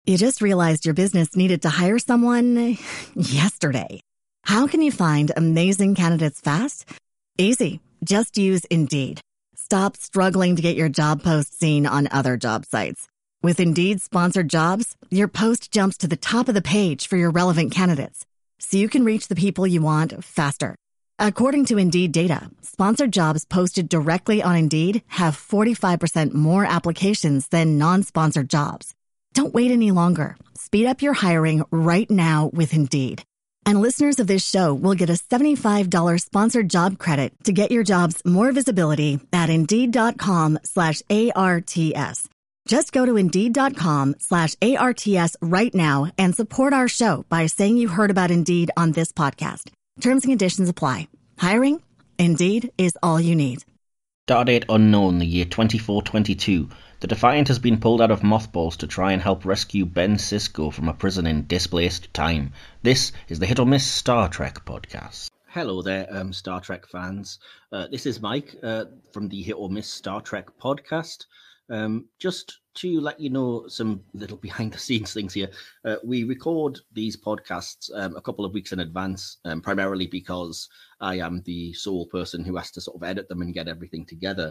You just realized your business needed to hire someone yesterday. How can you find amazing candidates fast? Easy. Just use Indeed. Stop struggling to get your job post seen on other job sites. With Indeed sponsored jobs, your post jumps to the top of the page for your relevant candidates, so you can reach the people you want faster. According to Indeed data, sponsored jobs posted directly on Indeed have 45% more applications than non-sponsored jobs. Don't wait any longer. Speed up your hiring right now with Indeed. And listeners of this show will get a $75 sponsored job credit to get your jobs more visibility at Indeed.com/ARTS. Just go to Indeed.com/ARTS right now and support our show by saying you heard about Indeed on this podcast. Terms and conditions apply. Hiring? Indeed is all you need. Stardate unknown, the year 2422. The Defiant has been pulled out of mothballs to try and help rescue Ben Sisko from a prison in displaced time. This is the Hit or Miss Star Trek podcast. Hello there, Star Trek fans. This is Mike from the Hit or Miss Star Trek podcast. Just to let you know some little behind-the-scenes things here. We record these podcasts a couple of weeks in advance, primarily because I am the sole person who has to sort of edit them and get everything together.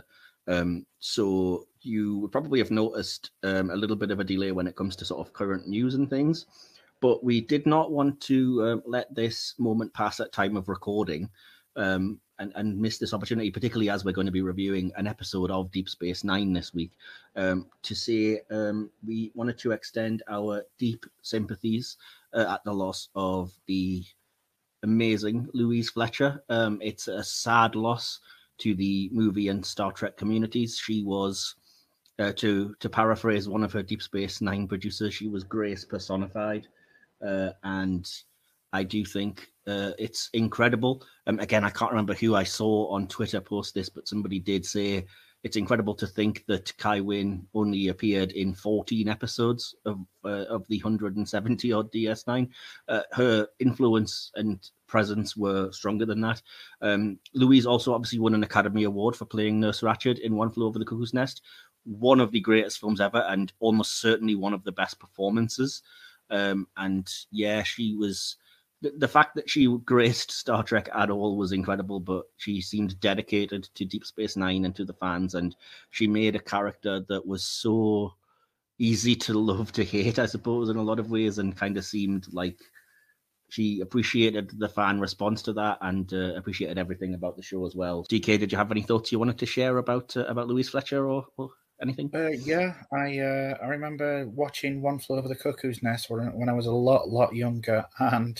So you would probably have noticed a little bit of a delay when it comes to sort of current news and things. But we did not want to let this moment pass at time of recording and miss this opportunity, particularly as we're going to be reviewing an episode of Deep Space Nine this week, to say we wanted to extend our deep sympathies at the loss of the amazing Louise Fletcher. It's a sad loss to the movie and Star Trek communities. She was, to paraphrase one of her Deep Space Nine producers, she was Grace personified. And I do think it's incredible. Again, I can't remember who I saw on Twitter post this, but somebody did say it's incredible to think that Kai Wynn only appeared in 14 episodes of the 170 odd DS9. Her influence and presence were stronger than that. Louise also obviously won an Academy Award for playing Nurse Ratched in One Flew Over the Cuckoo's Nest. One of the greatest films ever, and almost certainly one of the best performances. And yeah, she was... The fact that she graced Star Trek at all was incredible, but she seemed dedicated to Deep Space Nine and to the fans, and she made a character that was so easy to love to hate, I suppose, in a lot of ways, and kind of seemed like she appreciated the fan response to that and appreciated everything about the show as well. DK, did you have any thoughts you wanted to share about Louise Fletcher or anything? Yeah, I remember watching One Flew Over the Cuckoo's Nest when I was a lot younger, and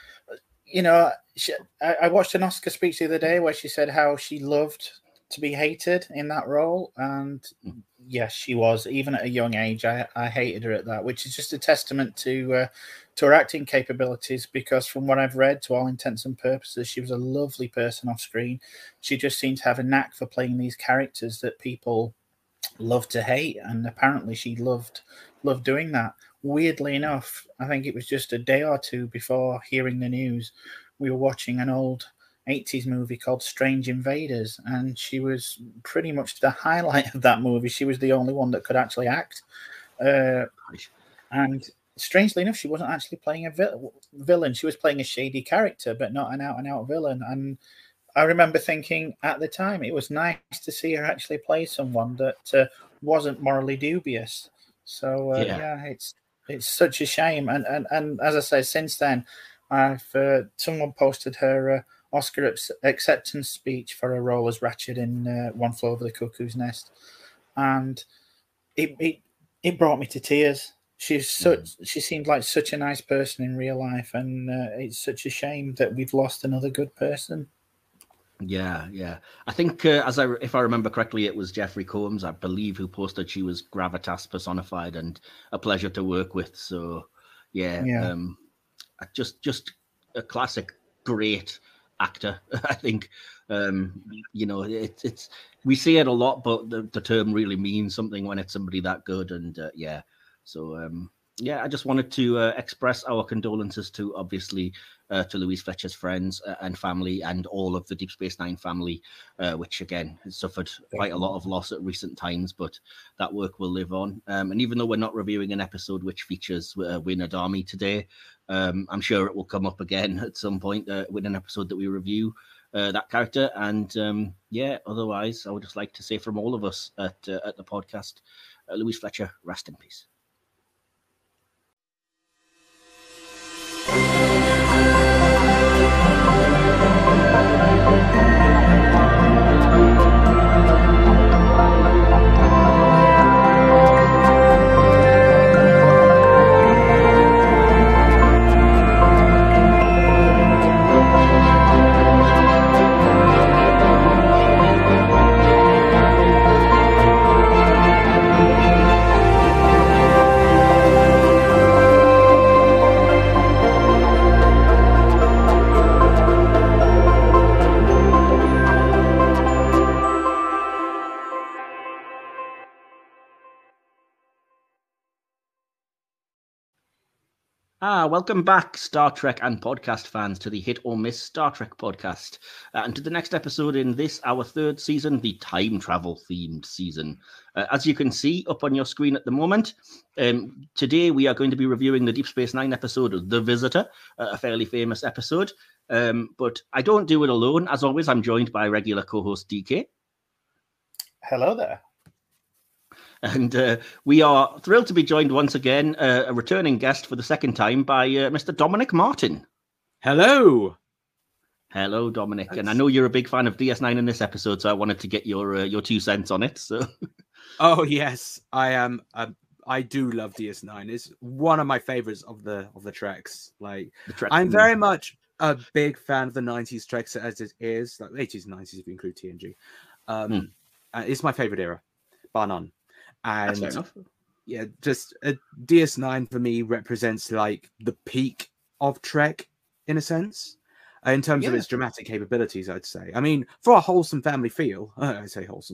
you know, I watched an Oscar speech the other day where she said how she loved to be hated in that role, and yes, she was. Even at a young age, I hated her at that, which is just a testament to her acting capabilities, because from what I've read, to all intents and purposes, she was a lovely person off screen. She just seemed to have a knack for playing these characters that people love to hate, and apparently she loved doing that. Weirdly enough, I think it was just a day or two before hearing the news, we were watching an old 80s movie called Strange Invaders, and she was pretty much the highlight of that movie. She was the only one that could actually act. And strangely enough, she wasn't actually playing a villain. She was playing a shady character, but not an out-and-out villain. And I remember thinking at the time, it was nice to see her actually play someone that wasn't morally dubious. So, yeah, it's such a shame. And as I say, since then, someone posted her Oscar acceptance speech for her role as Ratched in One Flew Over the Cuckoo's Nest. And it brought me to tears. She seemed like such a nice person in real life, and it's such a shame that we've lost another good person. Yeah. I think, if I remember correctly, it was Jeffrey Combs, I believe, who posted she was gravitas personified and a pleasure to work with. So, yeah. Just a classic, great actor. I think, it's we see it a lot, but the term really means something when it's somebody that good. And So, Yeah, I just wanted to express our condolences to, obviously, to Louise Fletcher's friends and family, and all of the Deep Space Nine family, which again has suffered quite a lot of loss at recent times. But that work will live on. And even though we're not reviewing an episode which features Win Adami today, I'm sure it will come up again at some point with an episode that we review that character. And yeah, otherwise, I would just like to say from all of us at the podcast, Louise Fletcher, rest in peace. Welcome back, Star Trek and podcast fans, to the Hit or Miss Star Trek podcast, and to the next episode in this, our third season, the time travel themed season. As you can see up on your screen at the moment, today we are going to be reviewing the Deep Space Nine episode, The Visitor, a fairly famous episode. But I don't do it alone. As always, I'm joined by regular co-host DK. Hello there. And we are thrilled to be joined once again, a returning guest for the second time, by Mr. Dominic Martin. Hello. Hello, Dominic. And I know you're a big fan of DS9 in this episode, so I wanted to get your 2 cents on it. So, oh yes, I am. I do love DS9. It's one of my favorites of the treks. Like, I'm very much a big fan of the 90s treks as it is, like 80s and 90s if you include TNG. It's my favorite era, bar none. And that's fair enough. Yeah, just DS9 for me represents like the peak of Trek in a sense, in terms of its dramatic capabilities. I'd say. I mean, for a wholesome family feel, I say wholesome.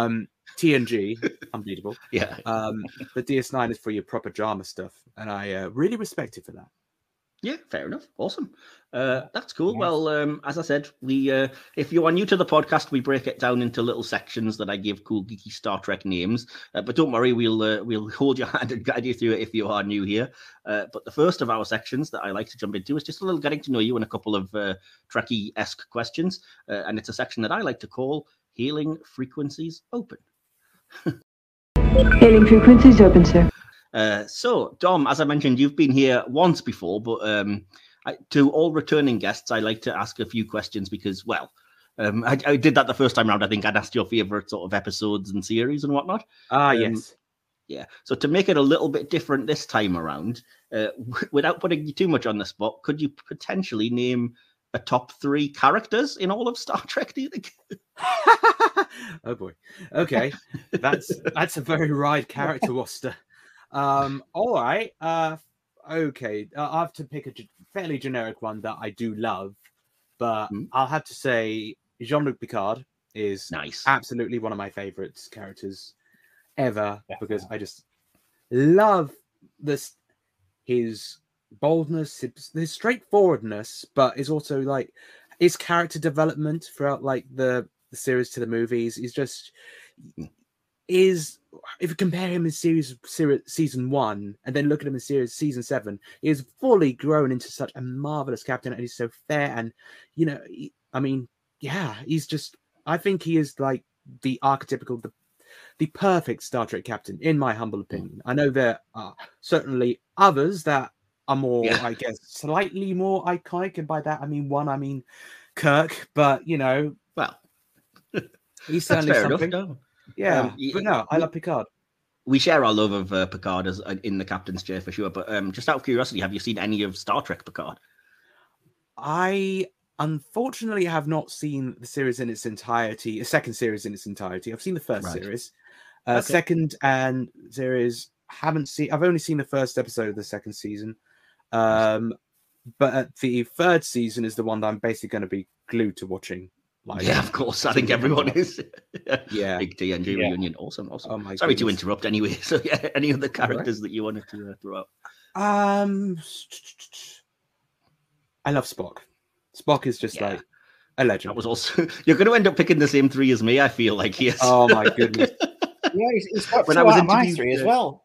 TNG, unbeatable. Yeah. But DS9 is for your proper drama stuff, and I really respect it for that. Yeah, fair enough. Awesome. That's cool. Yes. Well, as I said, we if you are new to the podcast, we break it down into little sections that I give cool, geeky Star Trek names. But don't worry, we'll hold your hand and guide you through it if you are new here. But the first of our sections that I like to jump into is just a little getting to know you and a couple of Trekkie-esque questions. And it's a section that I like to call Hailing Frequencies Open. Hailing frequencies open, sir. So, Dom, as I mentioned, you've been here once before, but to all returning guests, I like to ask a few questions because, well, I did that the first time around. I think I'd asked your favorite sort of episodes and series and whatnot. Yes. Yeah. So to make it a little bit different this time around, without putting you too much on the spot, could you potentially name a top 3 characters in all of Star Trek, do you think? Oh, boy. Okay. That's a very wide character roster. All right. Okay. I'll have to pick a fairly generic one that I do love, but I'll have to say Jean-Luc Picard is absolutely one of my favorite characters ever, because I just love his boldness, his straightforwardness, but is also like his character development throughout like the series to the movies. He's just if you compare him in season 1 and then look at him in season 7, he is fully grown into such a marvelous captain, and he's so fair. And I think he is like the archetypical, the perfect Star Trek captain, in my humble opinion. I know there are certainly others that are more, I guess, slightly more iconic, and by that I mean Kirk. But well, he's certainly something. Enough, yeah, but no, I love Picard. We share our love of Picard as in the captain's chair for sure. But just out of curiosity, have you seen any of Star Trek Picard? I unfortunately have not seen the series in its entirety, a second series in its entirety. I've seen the first series. Second and series, haven't seen. I've only seen the first episode of the second season. But the third season is the one that I'm basically going to be glued to watching Like, yeah, of course. I think everyone is. Yeah. Big TNG reunion. Awesome. Oh my Sorry to goodness. interrupt anyway. So yeah, any other characters that you wanted to throw out? I love Spock. Spock is just like a legend. That was also you're going to end up picking the same 3 as me. I feel like yes. Oh my goodness. Yeah, he's got When two I was out of my interviewed, 3 as well.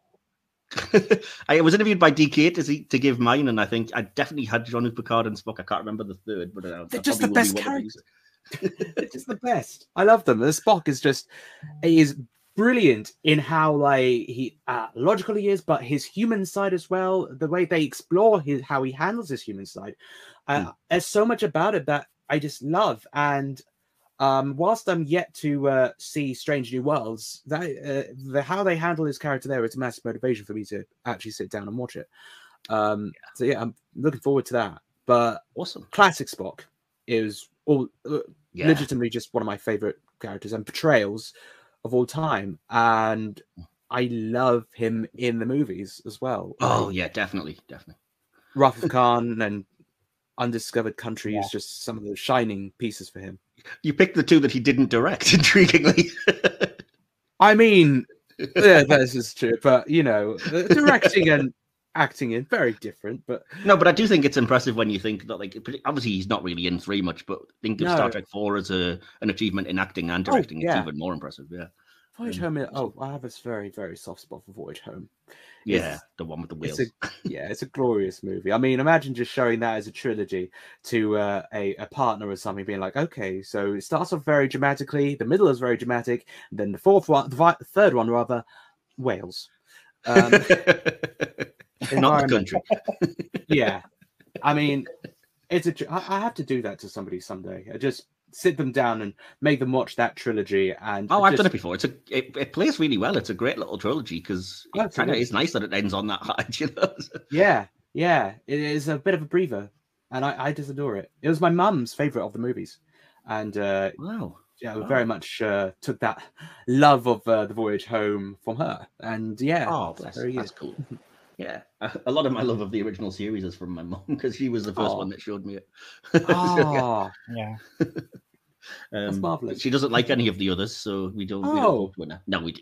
I was interviewed by DK to give mine, and I think I definitely had Jean-Luc Picard and Spock. I can't remember the third, but They're just the best characters. They're just the best. I love them. The Spock is brilliant in how like he logical he is, but his human side as well. The way they explore how he handles his human side. There's so much about it that I just love. And whilst I'm yet to see Strange New Worlds, how they handle his character there is a massive motivation for me to actually sit down and watch it. So yeah, I'm looking forward to that. But awesome, classic Spock is legitimately just one of my favorite characters and portrayals of all time, and I love him in the movies as well. Oh yeah, definitely. Wrath of Khan and Undiscovered Country is just some of the shining pieces for him. You picked the 2 that he didn't direct, intriguingly. I mean, yeah, this is true, but directing and acting in very different. But no, but I do think it's impressive when you think that, like, obviously he's not really in 3 much, but think of Star Trek 4 as an achievement in acting and directing. It's even more impressive. Yeah. Voyage Home. I have this very, very soft spot for Voyage Home. Yeah, the one with the wheels. It's a glorious movie. I mean, imagine just showing that as a trilogy to a partner or something, being like, okay, so it starts off very dramatically, the middle is very dramatic, and then the third one rather, Wales. Not the country. Yeah, I mean, I have to do that to somebody someday. I just sit them down and make them watch that trilogy. And I've done it before. It plays really well. It's a great little trilogy because it kind of is nice that it ends on that high. Yeah, it is a bit of a breather, and I just adore it. It was my mum's favorite of the movies, and very much took that love of the Voyage Home from her. And that's cool. Yeah, a lot of my love of the original series is from my mum because she was the first one that showed me it. Yeah. That's marvelous. She doesn't like any of the others, so we don't. No, we do.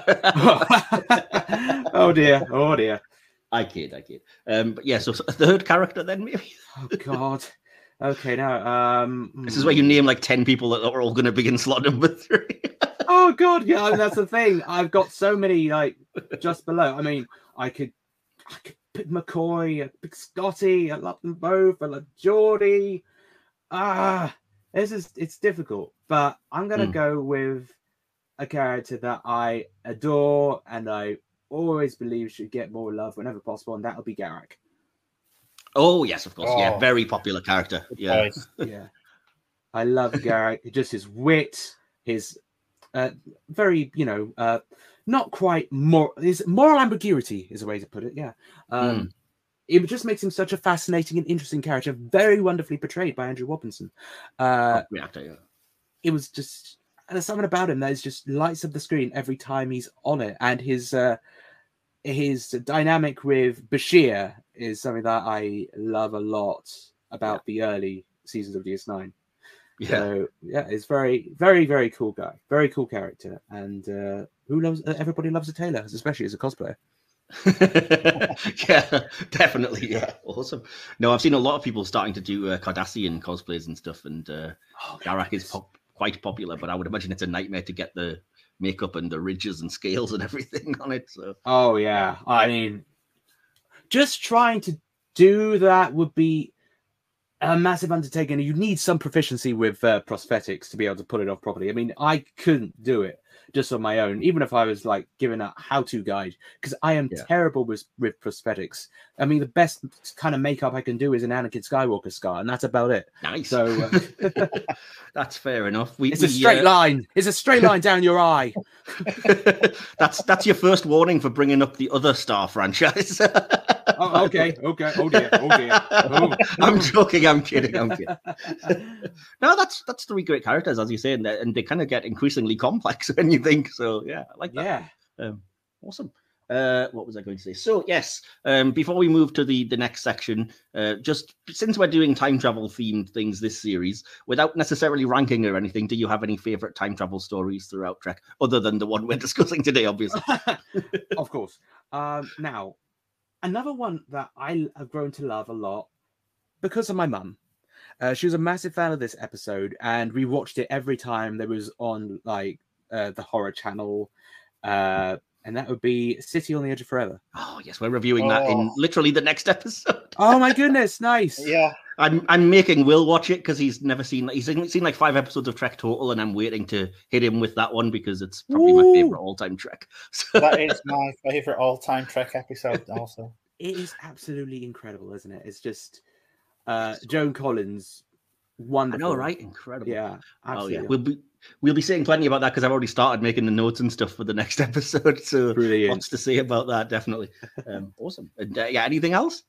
Oh dear. I kid. But yeah, so a third character then maybe. Oh God. Okay, now this is where you name like 10 people that are all going to be in slot number 3. Oh God, yeah, that's the thing. I've got so many like just below. I mean, I could pick McCoy, I pick Scotty. I love them both. I love Geordie. It's difficult, but I'm gonna go with a character that I adore and I always believe should get more love whenever possible, and that'll be Garak. Oh yes, of course. Yeah, very popular character. Yeah. Yeah. I love Garak. Just his wit, his very, not quite his moral ambiguity is a way to put it. Yeah. It just makes him such a fascinating and interesting character, very wonderfully portrayed by Andrew Robinson. It was just, there's something about him that is just lights up the screen every time he's on it, and his dynamic with Bashir is something that I love a lot about the early seasons of DS9. Yeah. So it's very, very, very cool guy, very cool character, and everybody loves a Taylor, especially as a cosplayer. Yeah, definitely. Yeah, awesome. No, I've seen a lot of people starting to do Cardassian cosplays and stuff, and Garak is quite popular, but I would imagine it's a nightmare to get the makeup and the ridges and scales and everything on it. So I mean, just trying to do that would be a massive undertaking, and you need some proficiency with prosthetics to be able to pull it off properly. I mean, I couldn't do it just on my own, even if I was like given a how-to guide, because I am terrible with prosthetics. I mean, the best kind of makeup I can do is an Anakin Skywalker scar, and that's about it. Nice. So that's fair enough. It's a straight line. It's a straight line down your eye. That's your first warning for bringing up the other Star franchise. Oh, okay. Oh dear. Oh. I'm joking. I'm kidding. No, that's 3 great characters, as you say, and they kind of get increasingly complex when you think. So yeah, I like that. Yeah. Awesome. What was I going to say? So, yes, before we move to the next section, just since we're doing time travel themed things this series, without necessarily ranking or anything, do you have any favorite time travel stories throughout Trek, other than the one we're discussing today, obviously? Of course. Now, another one that I have grown to love a lot because of my mum. She was a massive fan of this episode, and we watched it every time there was on like the horror channel. And that would be City on the Edge of Forever. Oh, yes, we're reviewing that in literally the next episode. Oh, my goodness, nice. Yeah. I'm making Will watch it because he's never seen... He's seen like 5 episodes of Trek total, and I'm waiting to hit him with that one because it's probably my favourite all-time Trek. So... That is my favourite all-time Trek episode also. It is absolutely incredible, isn't it? It's just Joan Collins, wonderful. I know, right? Incredible. Yeah, absolutely. Oh, yeah. We'll be saying plenty about that because I've already started making the notes and stuff for the next episode. So brilliant. Lots to say about that, definitely. Awesome. And yeah, anything else?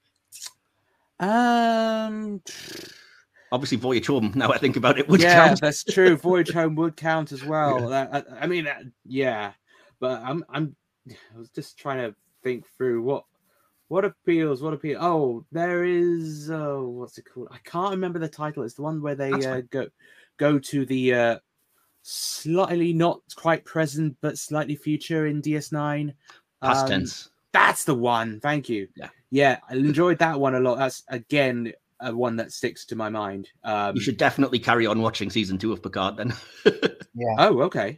Obviously, Voyage Home. Now I think about it, would count. Yeah, that's true. Voyage Home would count as well. I mean, yeah, but I was just trying to think through what appeals. Oh, there is. What's it called? I can't remember the title. It's the one where they go to the slightly not quite present but slightly future in DS9. Past tense. That's the one. Thank you. Yeah, I enjoyed that one a lot. That's again one that sticks to my mind. You should definitely carry on watching season 2 of Picard then. Yeah. Oh, okay.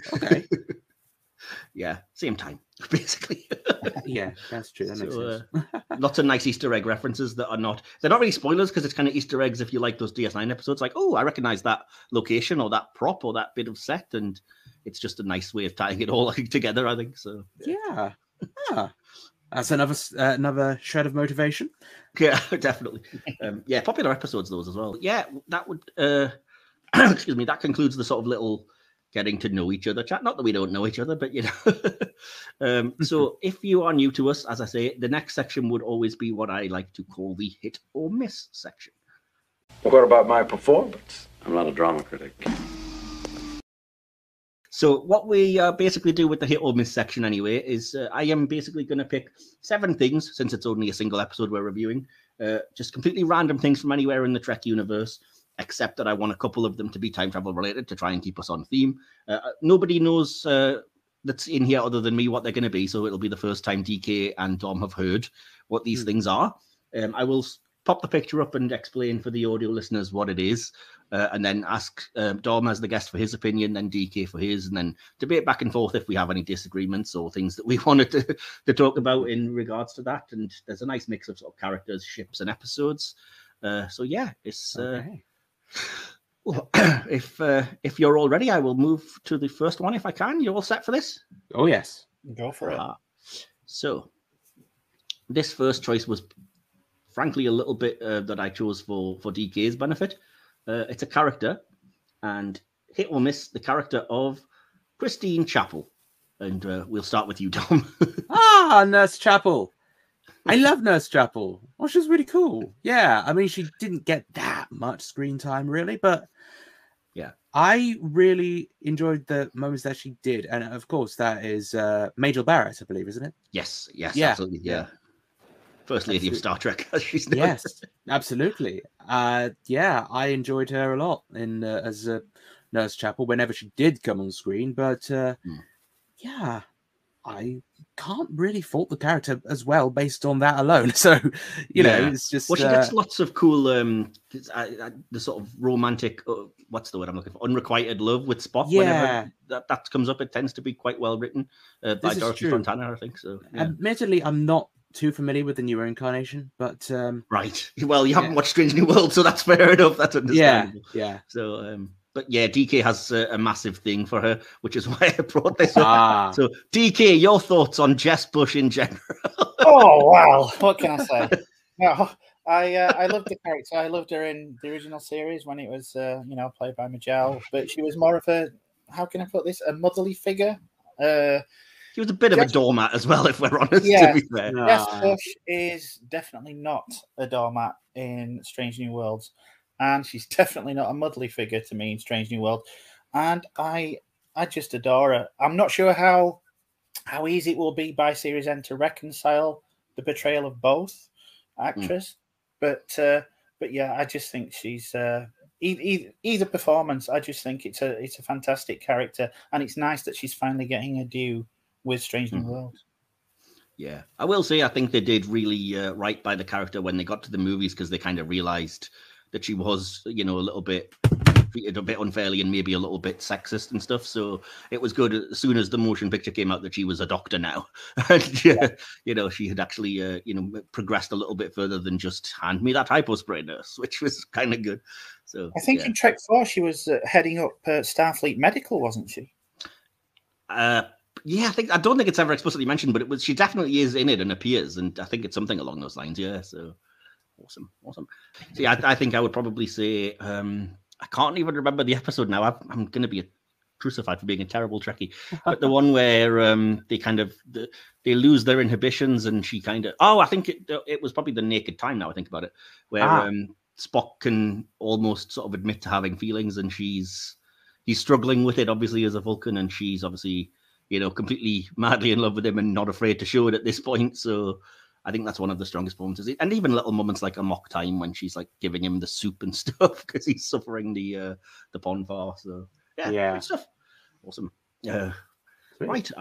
Yeah, same time, basically. Yeah, that's true. That makes sense. Lots of nice Easter egg references that are they're not really spoilers because it's kind of Easter eggs if you like those DS9 episodes. Like, oh, I recognize that location or that prop or that bit of set, and it's just a nice way of tying it all together, I think. So yeah. That's another shred of motivation. Yeah, definitely. Yeah, popular episodes those as well. Yeah, that would excuse me, that concludes the sort of little getting to know each other chat. Not that we don't know each other, but you know. So if you are new to us, as I say, the next section would always be what I like to call the hit or miss section. What about my performance? I'm not a drama critic. So what we basically do with the hit or miss section anyway is I am basically going to pick 7 things, since it's only a single episode we're reviewing, just completely random things from anywhere in the Trek universe, except that I want a couple of them to be time travel related to try and keep us on theme. Nobody knows that's in here other than me what they're going to be, so it'll be the first time DK and Dom have heard what these things are. I will pop the picture up and explain for the audio listeners what it is, and then ask Dom as the guest for his opinion, then DK for his, and then debate back and forth if we have any disagreements or things that we wanted to talk about in regards to that. And there's a nice mix of sort of characters, ships, and episodes. So yeah, it's Okay. well, if you're all ready, I will move to the first one if I can. You all set for this? Oh yes. Go for it. So this first choice was frankly a little bit that I chose for DK's benefit. It's a character, and hit or miss the character of Christine Chapel. And we'll start with you, Dom. Nurse Chapel. I love Nurse Chapel. Oh, she's really cool. Yeah, I mean, she didn't get that much screen time, really, but yeah, I really enjoyed the moments that she did. And of course, that is Majel Barrett, I believe, isn't it? Yes, Yeah. absolutely, yeah. First lady of Star Trek, as she's known. Yes, absolutely. Yeah, I enjoyed her a lot in as a Nurse Chapel whenever she did come on screen. But yeah, I can't really fault the character as well based on that alone. So, you know, it's just... Well, she gets lots of cool, the sort of romantic, what's the word I'm looking for? Unrequited love with Spock. Yeah. Whenever that comes up, it tends to be quite well written by Dorothy Fontana, I think. So, yeah. Admittedly, I'm not too familiar with the newer incarnation, but... Right. Well, you haven't watched Strange New World, so that's fair enough. That's understandable. Yeah. So, but yeah, DK has a massive thing for her, which is why I brought this up. So, DK, your thoughts on Jess Bush in general? Oh, wow. What can I say? No, I loved the character. I loved her in the original series when it was, played by Majel. But she was more of a, how can I put this, a motherly figure. She was a bit of a doormat as well, if we're honest, yeah, to be fair. Jess Bush is definitely not a doormat in Strange New Worlds. And she's definitely not a motherly figure to me in Strange New World. And I just adore her. I'm not sure how how easy it will be by series end to reconcile the portrayal of both actors. But yeah, I just think she's either performance. I just think it's a fantastic character, and it's nice that she's finally getting a due with Strange New Worlds. Yeah, I will say I think they did really right by the character when they got to the movies, because they kind of realized that she was, a little bit treated a bit unfairly and maybe a little bit sexist and stuff. So it was good as soon as the motion picture came out that she was a doctor now. And, she had actually, progressed a little bit further than just hand me that hypospray nurse, which was kind of good. So I think in Trek 4 she was heading up Starfleet Medical, wasn't she? Yeah, I don't think it's ever explicitly mentioned, but she definitely is in it and appears, and I think it's something along those lines. Yeah, so awesome. See, I think I would probably say I can't even remember the episode now. I'm going to be crucified for being a terrible Trekkie, but the one where they lose their inhibitions, and she I think it was probably the Naked Time. Now I think about it, where Spock can almost sort of admit to having feelings, and he's struggling with it, obviously, as a Vulcan, and she's obviously, completely madly in love with him and not afraid to show it at this point. So I think that's one of the strongest performances. And even little moments like a mock time when she's like giving him the soup and stuff because he's suffering the Ponfar. So yeah, good stuff. Awesome. Right.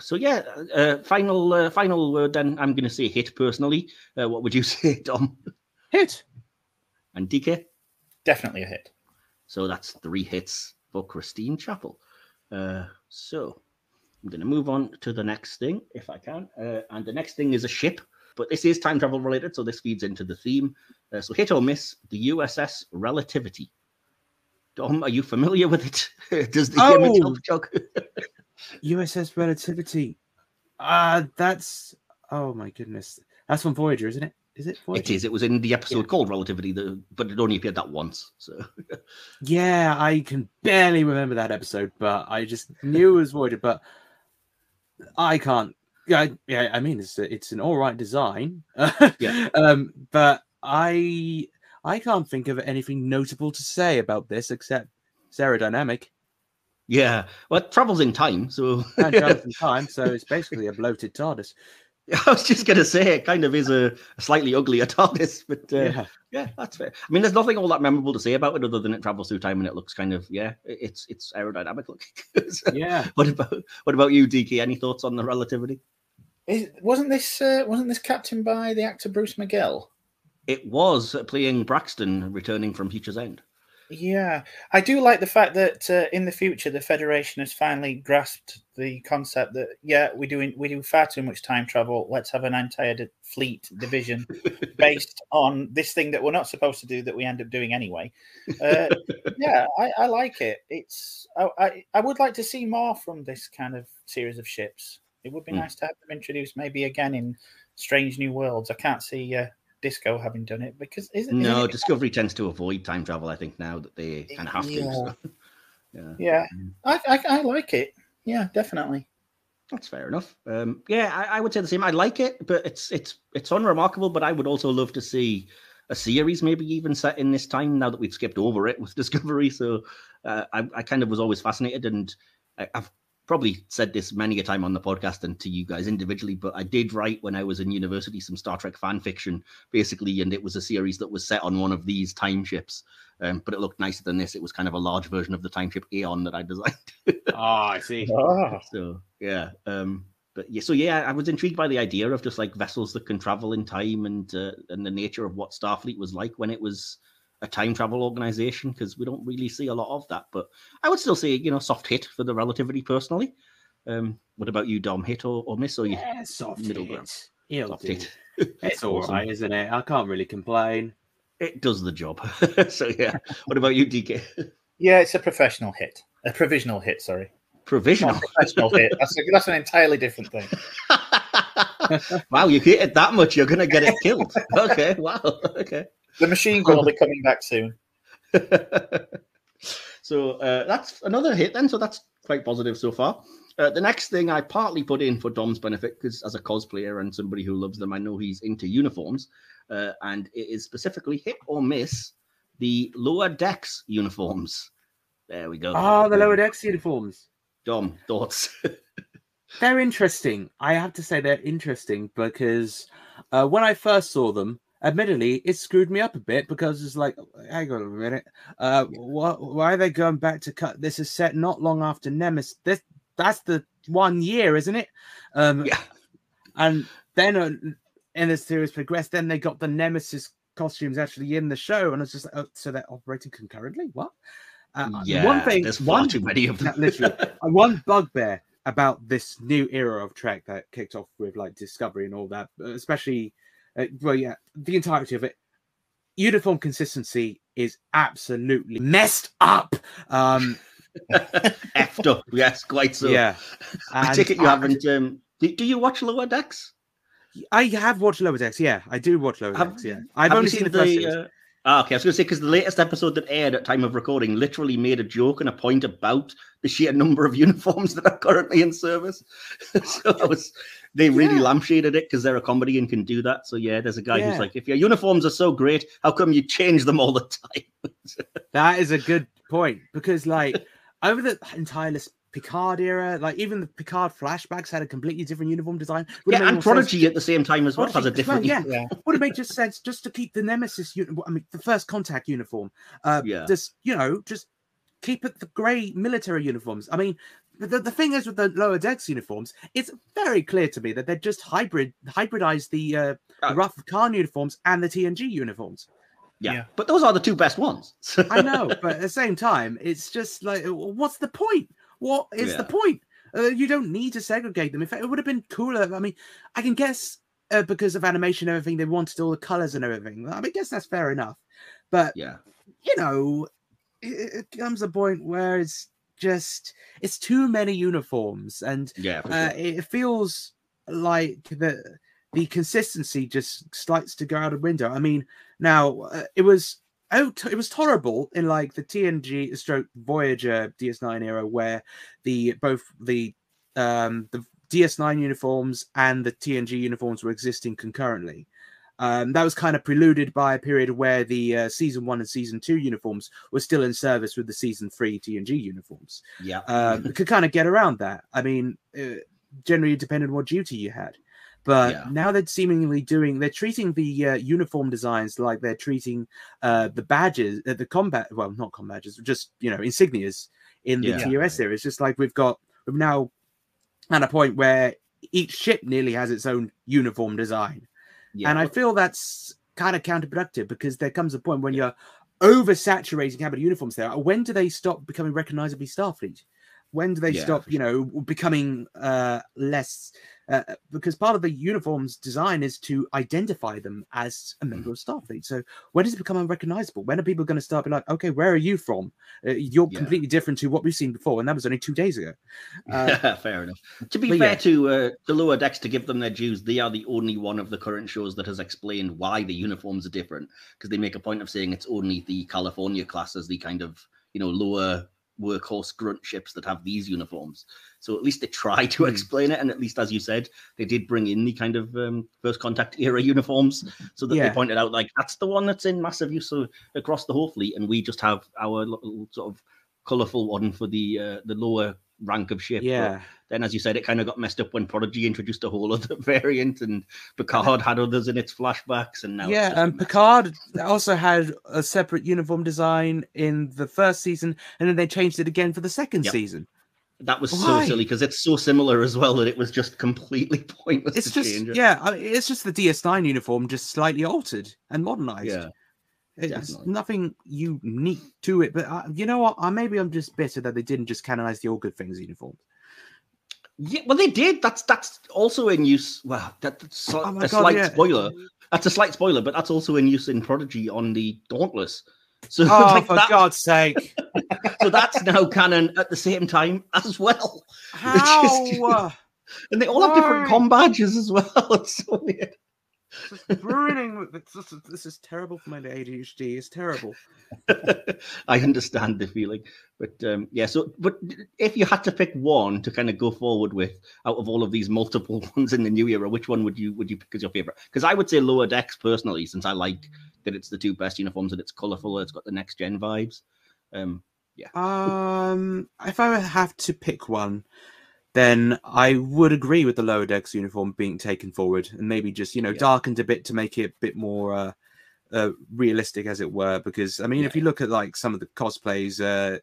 Final word then. I'm going to say hit personally. What would you say, Dom? Hit. And DK? Definitely a hit. So that's 3 hits for Christine Chappell. So I'm going to move on to the next thing, if I can. And the next thing is a ship, but this is time travel related, so this feeds into the theme. So hit or miss, the USS Relativity. Dom, are you familiar with it? Does the image help jog? USS Relativity. That's... Oh, my goodness. That's from Voyager, isn't it? Is it Voyager? It is. It was in the episode called Relativity, but it only appeared that once. So yeah, I can barely remember that episode, but I just knew it was Voyager, but I can't. Yeah, I mean, it's an all right design. But I can't think of anything notable to say about this except it's aerodynamic. Yeah, well, it travels in time, so it's basically a bloated TARDIS. I was just going to say it kind of is a slightly uglier TARDIS, but yeah, that's fair. I mean, there's nothing all that memorable to say about it other than it travels through time and it looks kind of it's aerodynamic looking. So, yeah. What about you, DK? Any thoughts on the Relativity? Wasn't this captained by the actor Bruce McGill? It was, playing Braxton, returning from Future's End. Yeah, I do like the fact that in the future the Federation has finally grasped the concept that we do far too much time travel. Let's have an entire fleet division based on this thing that we're not supposed to do that we end up doing anyway. I like it. I would like to see more from this kind of series of ships. It would be nice to have them introduced maybe again in Strange New Worlds. I can't see Disco having done it because Discovery tends to avoid time travel. I think now that they kind of have to. So. Yeah. I like it. Yeah, definitely. That's fair enough. I would say the same. I like it, but it's unremarkable. But I would also love to see a series, maybe even set in this time. Now that we've skipped over it with Discovery, so I kind of was always fascinated, and I've probably said this many a time on the podcast and to you guys individually, but I did write when I was in university some Star Trek fan fiction, basically, and it was a series that was set on one of these time ships, but it looked nicer than this. It was kind of a large version of the time ship Aeon that I designed. I see. So, yeah. I was intrigued by the idea of just like vessels that can travel in time and the nature of what Starfleet was like when it was a time travel organization, because we don't really see a lot of that. But I would still say, soft hit for the Relativity personally. What about you, Dom? Hit or miss? Or soft middle hit. ground? Soft hit. It's all right, isn't it? I can't really complain. It does the job. So yeah. What about you, DK? Yeah, it's a professional hit. A provisional hit, sorry. Provisional? Not a professional hit. That's an entirely different thing. Wow, you hit it that much, you're going to get it killed. Okay, wow. Okay. The machine gun will be coming back soon. So that's another hit then. So that's quite positive so far. The next thing I partly put in for Dom's benefit, because as a cosplayer and somebody who loves them, I know he's into uniforms. And it is specifically hit or miss the Lower Decks uniforms. There we go. The Lower Decks uniforms. Dom, thoughts? They're interesting. I have to say they're interesting because when I first saw them, admittedly, it screwed me up a bit because it's like, hang on a minute, why are they going back to cut? This is set not long after Nemesis. That's the 1 year, isn't it? Yeah. And then in the series progressed, then they got the Nemesis costumes actually in the show, and it's just like, oh, so they're operating concurrently. What? There's far too many of them. Literally, one bugbear about this new era of Trek that kicked off with like Discovery and all that, especially, the entirety of it. Uniform consistency is absolutely messed up. Effed up, yes, quite so. Yeah, I take it you haven't. Do you watch Lower Decks? I have watched Lower Decks. Yeah, I do watch Lower Decks. Yeah, I've only seen the first series. Okay, I was going to say, because the latest episode that aired at time of recording literally made a joke and a point about the sheer number of uniforms that are currently in service. So they really lampshaded it because they're a comedy and can do that. So yeah, there's a guy who's like, if your uniforms are so great, how come you change them all the time? That is a good point, because like over the entire Picard era, like even the Picard flashbacks had a completely different uniform design. And Prodigy at the same time as well has a different. Would have made just sense just to keep the Nemesis, the First Contact uniform. Just keep it the grey military uniforms. I mean, the thing is with the Lower Decks uniforms, it's very clear to me that they're just hybridized the Wrath of Khan uniforms and the TNG uniforms. Yeah, but those are the two best ones. I know, but at the same time, it's just like, what's the point? What is the point? You don't need to segregate them. In fact, it would have been cooler. I mean, I can guess because of animation and everything, they wanted all the colors and everything. I guess that's fair enough. But, it comes a point where it's too many uniforms. And it feels like the consistency just starts to go out of window. I mean, now it was tolerable in like the TNG stroke Voyager DS9 era, where both the DS9 uniforms and the TNG uniforms were existing concurrently. That was kind of preluded by a period where the season 1 and season 2 uniforms were still in service with the season 3 TNG uniforms. Could kind of get around that. I mean, generally depending on what duty you had. But now they're treating the uniform designs like they're treating the badges, the combat, well, not combat badges, just, insignias in the TOS series. It's just like we've now at a point where each ship nearly has its own uniform design. And I feel that's kind of counterproductive, because there comes a point when you're oversaturating how many uniforms there are. When do they stop becoming recognizably Starfleet? When do they stop, becoming less? Because part of the uniform's design is to identify them as a member of Starfleet. So when does it become unrecognizable? When are people going to start being like, okay, where are you from? You're completely different to what we've seen before, and that was only 2 days ago. Fair enough. To be fair to the Lower Decks, to give them their dues, they are the only one of the current shows that has explained why the uniforms are different, because they make a point of saying it's only the California class as the kind of, lower workhorse grunt ships that have these uniforms. So at least they try to explain it, and at least, as you said, they did bring in the kind of First Contact era uniforms, so that they pointed out, like, that's the one that's in massive use across the whole fleet, and we just have our little sort of colourful one for the lower rank of ship. But then, as you said, it kind of got messed up when Prodigy introduced a whole other variant, and Picard had others in its flashbacks, and now and Picard also had a separate uniform design in the first season, and then they changed it again for the second season. That was so silly, because it's so similar as well that it was just completely pointless to change it. It's just the DS9 uniform just slightly altered and modernized. It's nothing unique to it, but you know what? Maybe I'm just bitter that they didn't just canonize the All Good Things uniform. Yeah, well, they did. That's also in use. Well, that's a slight spoiler. That's a slight spoiler, but that's also in use in Prodigy on the Dauntless. So, for God's sake! So that's now canon at the same time as well. How? And they all have different com badges as well. It's so weird. This is terrible for my ADHD. It's terrible. I understand the feeling, but but if you had to pick one to kind of go forward with out of all of these multiple ones in the new era, which one would you pick as your favorite? Because I would say Lower Decks personally, since I like that it's the two best uniforms, and it's colorful, it's got the next gen vibes. If I would have to pick one, then I would agree with the Lower Decks uniform being taken forward and maybe just, darkened a bit to make it a bit more realistic, as it were. Because, I mean, if you look at like some of the cosplays,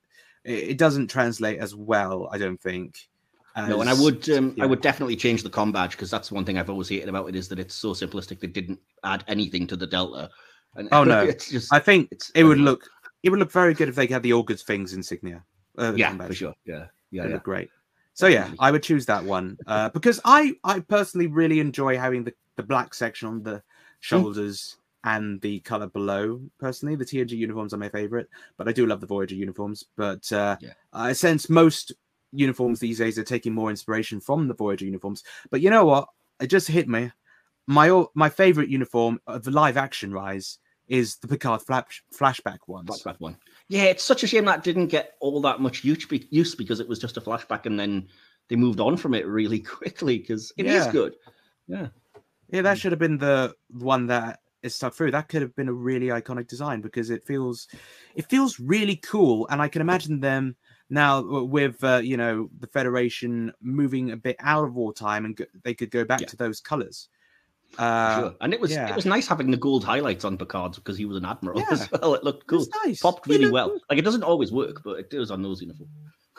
it doesn't translate as well, I don't think. No, and I would definitely change the com badge, because that's one thing I've always hated about it, is that it's so simplistic. They didn't add anything to the Delta. And no, it's just, I think it would look very good if they had the August Things insignia. For sure. Yeah, It'd look great. So yeah, I would choose that one because I personally really enjoy having the black section on the shoulders and the color below. Personally, the TNG uniforms are my favorite, but I do love the Voyager uniforms. But I sense most uniforms these days are taking more inspiration from the Voyager uniforms. But you know what? It just hit me. My favorite uniform of the live action Rise is the Picard flashback ones. Flashback one. Yeah, it's such a shame that didn't get all that much use because it was just a flashback, and then they moved on from it really quickly, because it is good. Yeah, that should have been the one that is stuck through. That could have been a really iconic design, because it feels really cool, and I can imagine them now with the Federation moving a bit out of wartime, and they could go back to those colors. Sure. And it was nice having the gold highlights on Picard, because he was an admiral as well. It looked cool. Nice. Popped really well. Like, it doesn't always work, but it does on those uniforms.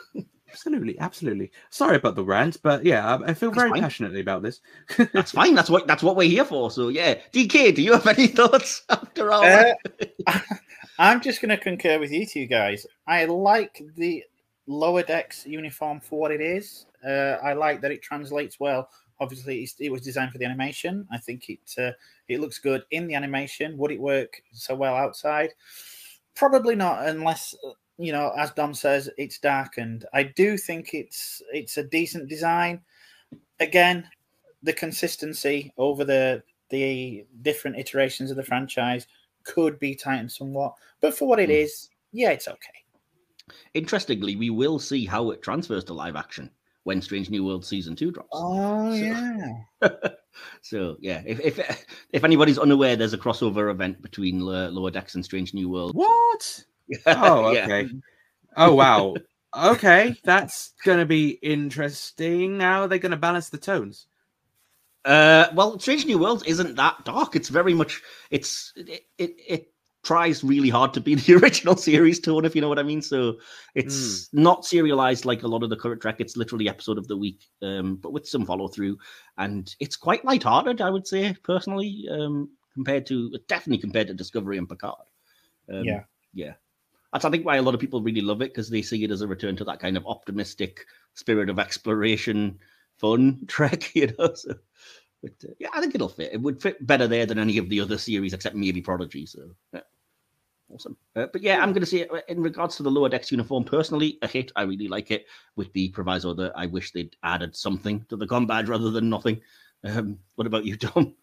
Absolutely. Sorry about the rant, but yeah, I feel very passionately about this. That's fine. That's what we're here for. So yeah, DK, do you have any thoughts after all? I'm just going to concur with you two guys. I like the Lower Decks uniform for what it is. I like that it translates well. Obviously, it was designed for the animation. I think it looks good in the animation. Would it work so well outside? Probably not, unless as Dom says, it's darkened. I do think it's a decent design. Again, the consistency over the different iterations of the franchise could be tightened somewhat, but for what it is, it's okay. Interestingly, we will see how it transfers to live action when Strange New World Season 2 drops. So yeah, if anybody's unaware, there's a crossover event between Lower Decks and Strange New World. What? Oh, okay. Oh, wow. Okay, that's going to be interesting. How are they going to balance the tones? Well, Strange New Worlds isn't that dark. It's very much it tries really hard to be the original series tone, if you know what I mean. So it's not serialized like a lot of the current Trek. It's literally episode of the week, but with some follow through, and it's quite lighthearted, I would say personally, compared to Discovery and Picard. Yeah. That's, I think, why a lot of people really love it, because they see it as a return to that kind of optimistic spirit of exploration, fun Trek, So, but I think it'll fit. It would fit better there than any of the other series, except maybe Prodigy. So, awesome. But yeah, I'm going to say, in regards to the Lower Decks uniform, personally, a hit. I really like it, with the proviso that I wish they'd added something to the com badge rather than nothing. What about you, Tom?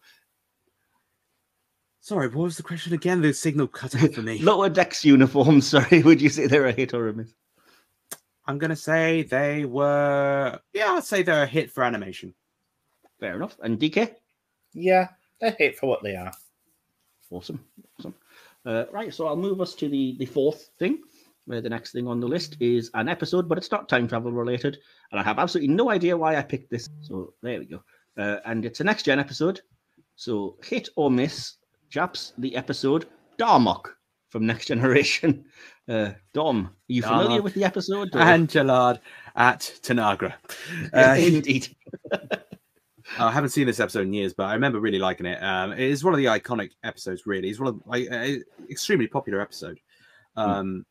Sorry, what was the question again? The signal cut out for me. Lower Decks uniforms, sorry. Would you say they're a hit or a miss? I'm going to say they were... Yeah, I'd say they're a hit for animation. Fair enough. And DK? Yeah, they're a hit for what they are. Awesome. Right, so I'll move us to the fourth thing. The next thing on the list is an episode, but it's not time travel related. And I have absolutely no idea why I picked this. So there we go. And it's a Next Gen episode. So hit or miss... Chaps, the episode Darmok from Next Generation. Dom, are you familiar with the episode? And Jalad at Tanagra. Indeed. I haven't seen this episode in years, but I remember really liking it. It is one of the iconic episodes, really. It's one of extremely popular episode. God,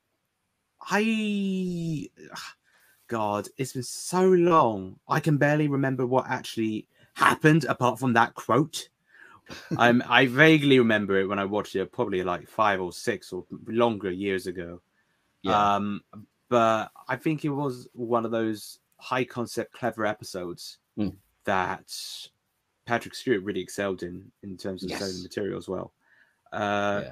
it's been so long. I can barely remember what actually happened apart from that quote. I vaguely remember it when I watched it, probably like 5 or 6 or longer years ago. Yeah. But I think it was one of those high concept, clever episodes that Patrick Stewart really excelled in terms of selling material as well. I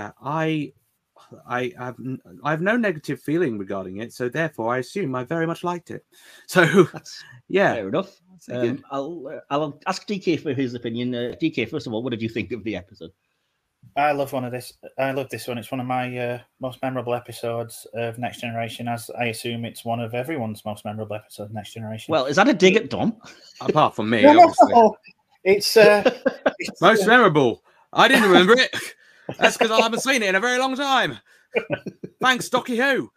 have no negative feeling regarding it, so therefore I assume I very much liked it. So fair enough. I'll ask DK for his opinion. DK, first of all, what did you think of the episode? I love this one. It's one of my most memorable episodes of Next Generation, as I assume it's one of everyone's most memorable episodes of Next Generation. Well, is that a dig at Dom? Apart from me, No, obviously. no. It's Most memorable. I didn't remember it. That's because I haven't seen it in a very long time. Thanks, Stocky Who.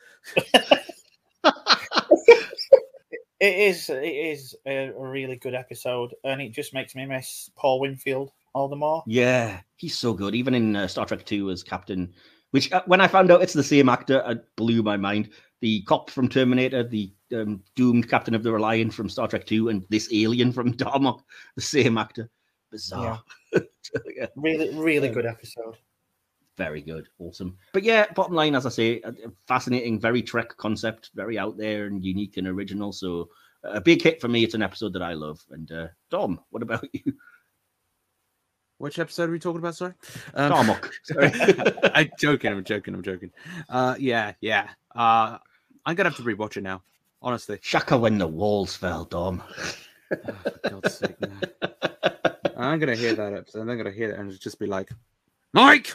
It is a really good episode, and it just makes me miss Paul Winfield all the more. Yeah, he's so good. Even in Star Trek 2 as Captain, which when I found out it's the same actor, it blew my mind. The cop from Terminator, the doomed captain of the Reliant from Star Trek 2, and this alien from Darmok, the same actor. Bizarre. Yeah. Really good episode. Very good. Awesome. But yeah, bottom line, as I say, a fascinating, very Trek concept, very out there and unique and original. So a big hit for me. It's an episode that I love. And Dom, what about you? Which episode are we talking about? Sorry, Darmok. Sorry. I'm joking. Yeah. I'm gonna have to rewatch it now. Honestly, Shaka when the walls fell, Dom. Oh, for God's sake, man. I'm gonna hear that episode. I'm gonna hear it and just be like, Mike.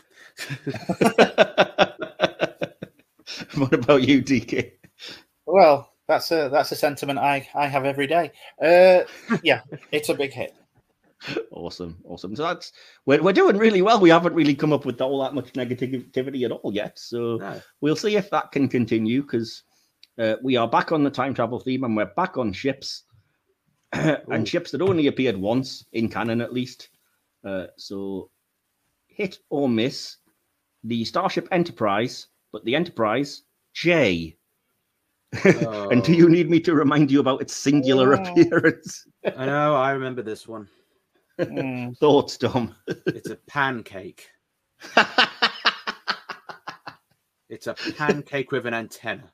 What about you, DK? Well, that's a sentiment I have every day. Yeah, it's a big hit. Awesome. So that's we're doing really well. We haven't really come up with all that much negativity at all yet. So We'll see if that can continue, because we are back on the time travel theme, and we're back on ships. And ships that only appeared once in canon, at least. So hit or miss the Starship Enterprise, but the Enterprise J. And do you need me to remind you about its singular appearance? I know, I remember this one. Thoughts, Tom? It's a pancake. It's a pancake with an antenna.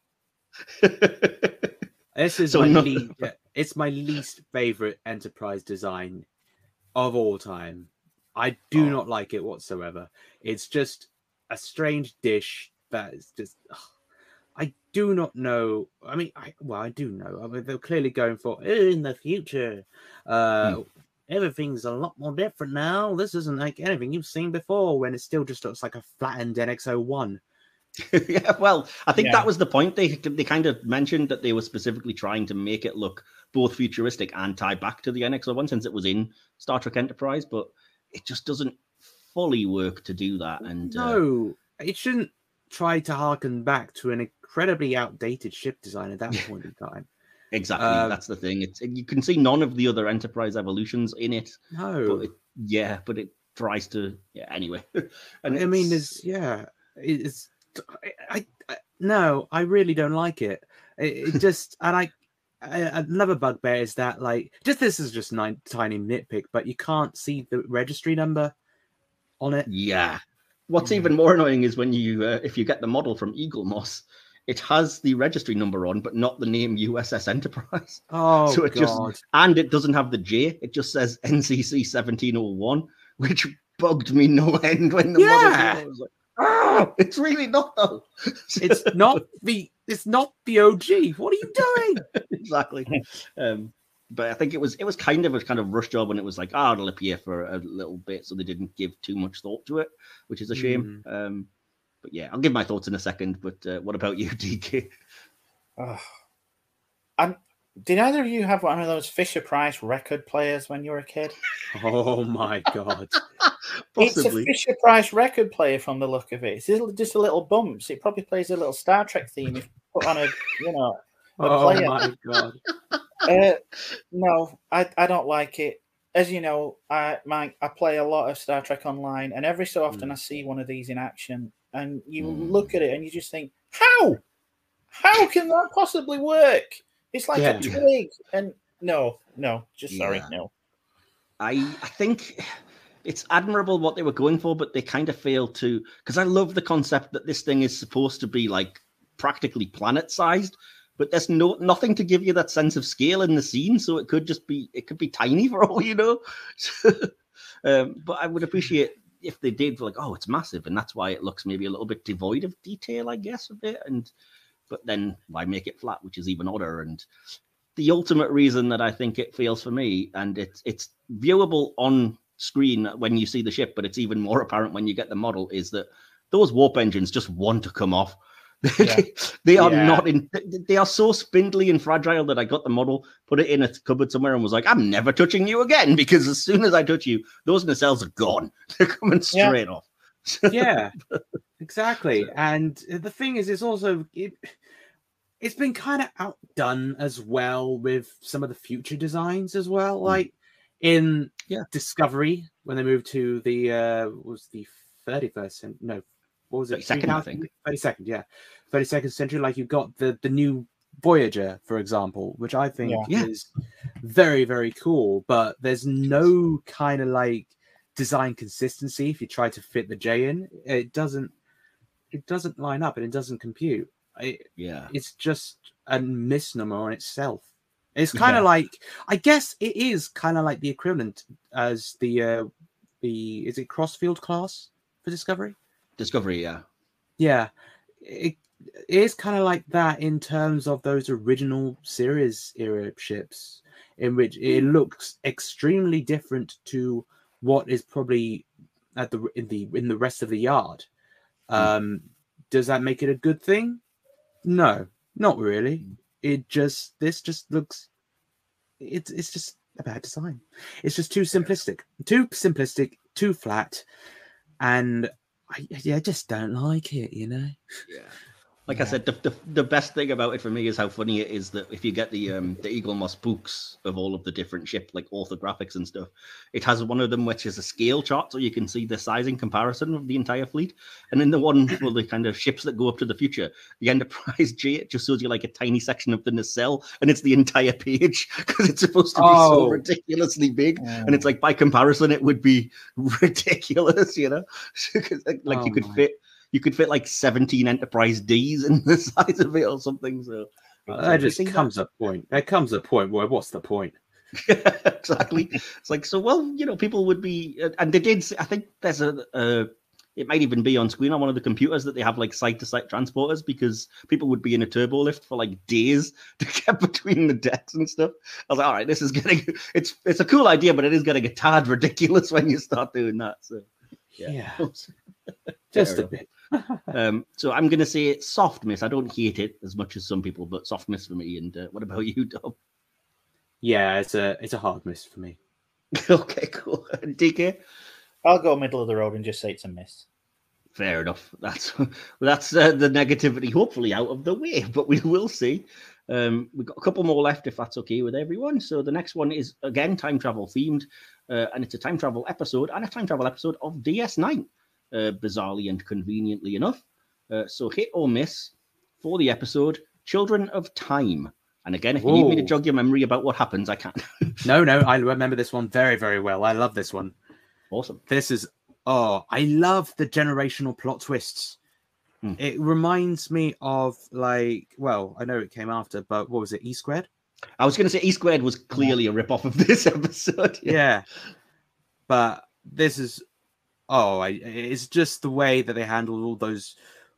This is it's my least favorite Enterprise design of all time. I do not like it whatsoever. It's just a strange dish that is just. I do not know. I mean, I do know. I mean, they're clearly going for in the future. Everything's a lot more different now. This isn't like anything you've seen before. When it still just looks like a flattened NX-01. Yeah, well, I think that was the point. They kind of mentioned that they were specifically trying to make it look both futuristic and tie back to the NX-01 since it was in Star Trek Enterprise, but it just doesn't fully work to do that. And no, it shouldn't try to harken back to an incredibly outdated ship design at that point in time. Exactly, that's the thing. You can see none of the other Enterprise evolutions in it. No, but it tries to. Yeah, anyway. And I mean, it's. No, I really don't like it. It just, and another bugbear is that, like, this is just a tiny nitpick, but you can't see the registry number on it. Yeah. What's even more annoying is when you, if you get the model from Eagle Moss, it has the registry number on, but not the name USS Enterprise. Oh, so it and it doesn't have the J. It just says NCC 1701, which bugged me no end when the model came. I was like, oh, it's really not though. It's not the OG. What are you doing? Exactly. But I think it was kind of a rush job when it was like, it'll appear for a little bit, so they didn't give too much thought to it, which is a shame. But yeah, I'll give my thoughts in a second. But what about you, DK? Did either of you have one of those Fisher-Price record players when you were a kid? Oh my God. It's a Fisher-Price record player from the look of it. It's just a little bumps. It probably plays a little Star Trek theme if you put on a player. My God. No, I don't like it. As you know, I play a lot of Star Trek Online, and every so often I see one of these in action, and you look at it and you just think, how can that possibly work? It's like a twig, and no. I think it's admirable what they were going for, but they kind of failed to, because I love the concept that this thing is supposed to be like practically planet-sized, but there's nothing to give you that sense of scale in the scene, so it could be tiny for all you know. But I would appreciate if they did, like, it's massive, and that's why it looks maybe a little bit devoid of detail, I guess, a bit, but then why make it flat, which is even odder. And the ultimate reason that I think it fails for me, and it's viewable on screen when you see the ship, but it's even more apparent when you get the model, is that those warp engines just want to come off. Yeah. They are not in. They are so spindly and fragile that I got the model, put it in a cupboard somewhere, and was like, "I'm never touching you again," because as soon as I touch you, those nacelles are gone. They're coming straight off. Yeah, exactly. And the thing is, it's also it's been kind of outdone as well with some of the future designs as well. Like in Discovery, when they moved to the was the 31st? No, what was it? 32nd, I think. 32nd, yeah, 32nd century. Like you've got the new Voyager, for example, which I think is very, very cool. But there's no kind of like design consistency if you try to fit the J in. It doesn't line up and it doesn't compute. It's just a misnomer on itself. It's kind of like, I guess it is kind of like the equivalent as the is it Crossfield class for Discovery? Discovery, yeah. It is kind of like that in terms of those original series era ships, in which it looks extremely different to what is probably in the rest of the yard. Does that make it a good thing? No, not really. This just looks. It's just a bad design. It's just too simplistic, too flat, and I just don't like it. You know. Yeah. Like I said, the best thing about it for me is how funny it is that if you get the Eaglemoss books of all of the different ship, like orthographics and stuff, it has one of them which is a scale chart, so you can see the sizing comparison of the entire fleet. And in the one for the kind of ships that go up to the future, the Enterprise J, it just shows you like a tiny section of the nacelle, and it's the entire page because it's supposed to be so ridiculously big. And it's like by comparison, it would be ridiculous, you know, like you could fit like 17 Enterprise Ds in the size of it or something. So there just comes a point. There comes a point where what's the point? Exactly. It's like, so, well, you know, people would be, and they did, I think there's it might even be on screen on one of the computers that they have like site-to-site transporters, because people would be in a turbo lift for like days to get between the decks and stuff. I was like, all right, this is getting, it's a cool idea, but it is getting a tad ridiculous when you start doing that. So yeah. Just a bit. So I'm going to say soft miss. I don't hate it as much as some people, but soft miss for me. And what about you, Dom? Yeah, it's a hard miss for me. Okay, cool. DK? I'll go middle of the road and just say it's a miss. Fair enough. That's the negativity hopefully out of the way, but we will see. We've got a couple more left if that's okay with everyone. So the next one is, again, time travel themed, and it's a time travel episode of DS9. Bizarrely and conveniently enough. So hit or miss for the episode Children of Time. And again, if you need me to jog your memory about what happens, I can. No, I remember this one very, very well. I love this one. Awesome. This is, I love the generational plot twists. It reminds me of like, well, I know it came after, but what was it, E Squared? I was going to say E Squared was clearly a rip-off of this episode. Yeah. But this is, it's just the way that they handled all those.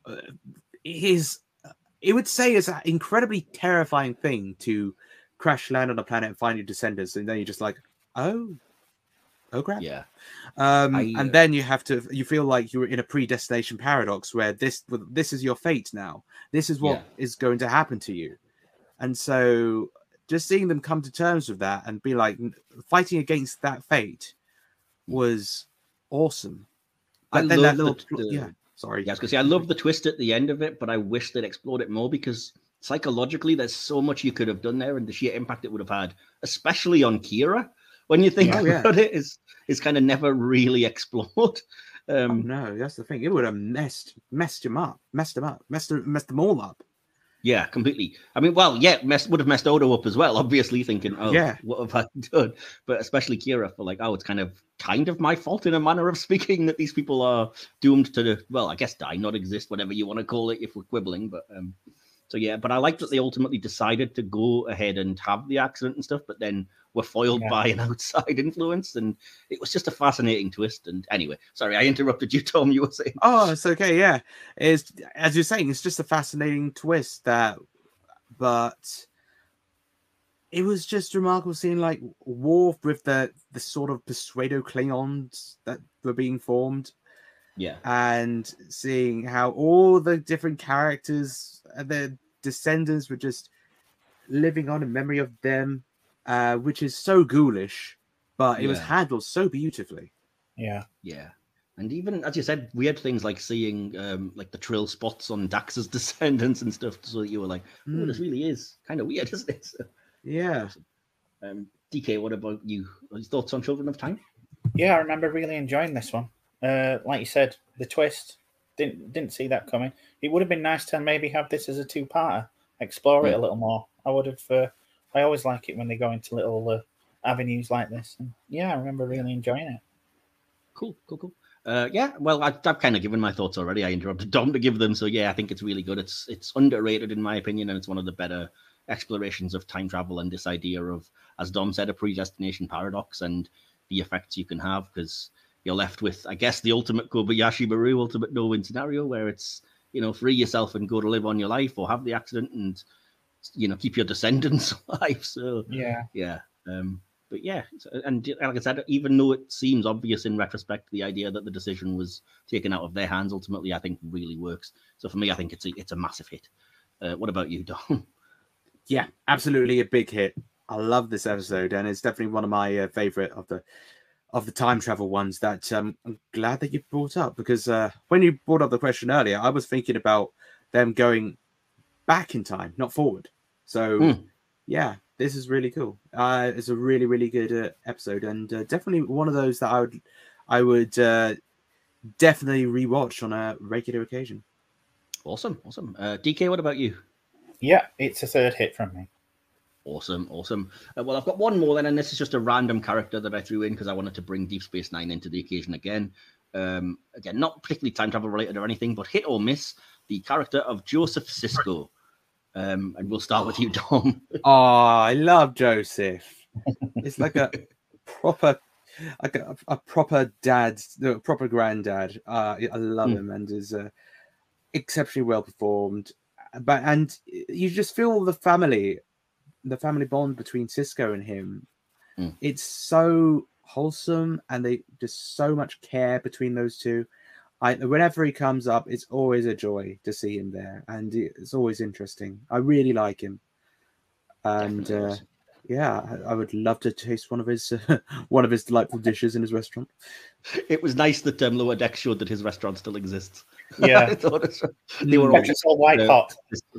It would say is an incredibly terrifying thing to crash land on a planet and find your descendants, and then you're just like, oh crap. Yeah. And then you feel like you're in a predestination paradox where this is your fate now. This is what is going to happen to you. And so just seeing them come to terms with that and be like fighting against that fate was awesome. But then that little sorry. Yeah, I was going to say, I love the twist at the end of it, but I wish they'd explored it more, because psychologically there's so much you could have done there, and the sheer impact it would have had, especially on Kira, when you think about it, is kind of never really explored. No, that's the thing. It would have messed them up, messed them all up. Yeah, completely. I mean, well, would have messed Odo up as well, obviously, thinking, what have I done? But especially Kira for like, it's kind of my fault in a manner of speaking that these people are doomed to, I guess die, not exist, whatever you want to call it, if we're quibbling. But but I like that they ultimately decided to go ahead and have the accident and stuff, but then were foiled by an outside influence, and it was just a fascinating twist. And anyway, sorry, I interrupted you, Tom. You were saying? Oh, it's okay. Yeah, it's, as you're saying, it's just a fascinating twist but it was just remarkable seeing like Worf with the sort of pseudo Klingons that were being formed. Yeah. And seeing how all the different characters and their descendants were just living on in memory of them, which is so ghoulish, but it was handled so beautifully. Yeah. Yeah. And even, as you said, weird things like seeing like the trill spots on Dax's descendants and stuff, so that you were like, oh, this really is kind of weird, isn't it? So, yeah. DK, what about you? Any thoughts on Children of Time? Yeah, I remember really enjoying this one. Like you said, the twist, didn't see that coming. It would have been nice to maybe have this as a two-parter, explore it a little more. I would have. I always like it when they go into little avenues like this. And yeah, I remember really enjoying it. Cool. Yeah, well, I've kind of given my thoughts already. I interrupted Dom to give them, so yeah, I think it's really good. It's underrated in my opinion, and it's one of the better explorations of time travel and this idea of, as Dom said, a predestination paradox and the effects you can have, because you're left with, I guess, the ultimate Kobayashi Maru, ultimate no-win scenario, where it's, free yourself and go to live on your life, or have the accident and, keep your descendants alive. So yeah. But yeah, and like I said, even though it seems obvious in retrospect, the idea that the decision was taken out of their hands ultimately, I think, really works. So for me, I think it's a massive hit. What about you, Dom? Yeah, absolutely a big hit. I love this episode, and it's definitely one of my favorite of the time travel ones that I'm glad that you brought up, because when you brought up the question earlier, I was thinking about them going back in time, not forward. So yeah, this is really cool. It's a really, really good episode, and definitely one of those that I would definitely rewatch on a regular occasion. Awesome. DK, what about you? Yeah, it's a third hit from me. Awesome. Well, I've got one more then, and this is just a random character that I threw in because I wanted to bring Deep Space Nine into the occasion again. Again, not particularly time travel related or anything, but hit or miss, the character of Joseph Sisko. And we'll start with you, Dom. Oh, I love Joseph. It's like a proper dad, a proper granddad. I love him, and is exceptionally well performed. And you just feel the family bond between Sisko and him. It's so wholesome, and they just so much care between those two. Whenever he comes up, it's always a joy to see him there, and it's always interesting. I really like him, and yeah, I would love to taste one of his delightful dishes in his restaurant. It was nice that Lower Deck showed that his restaurant still exists. Yeah, I thought they were Ketracel white hot.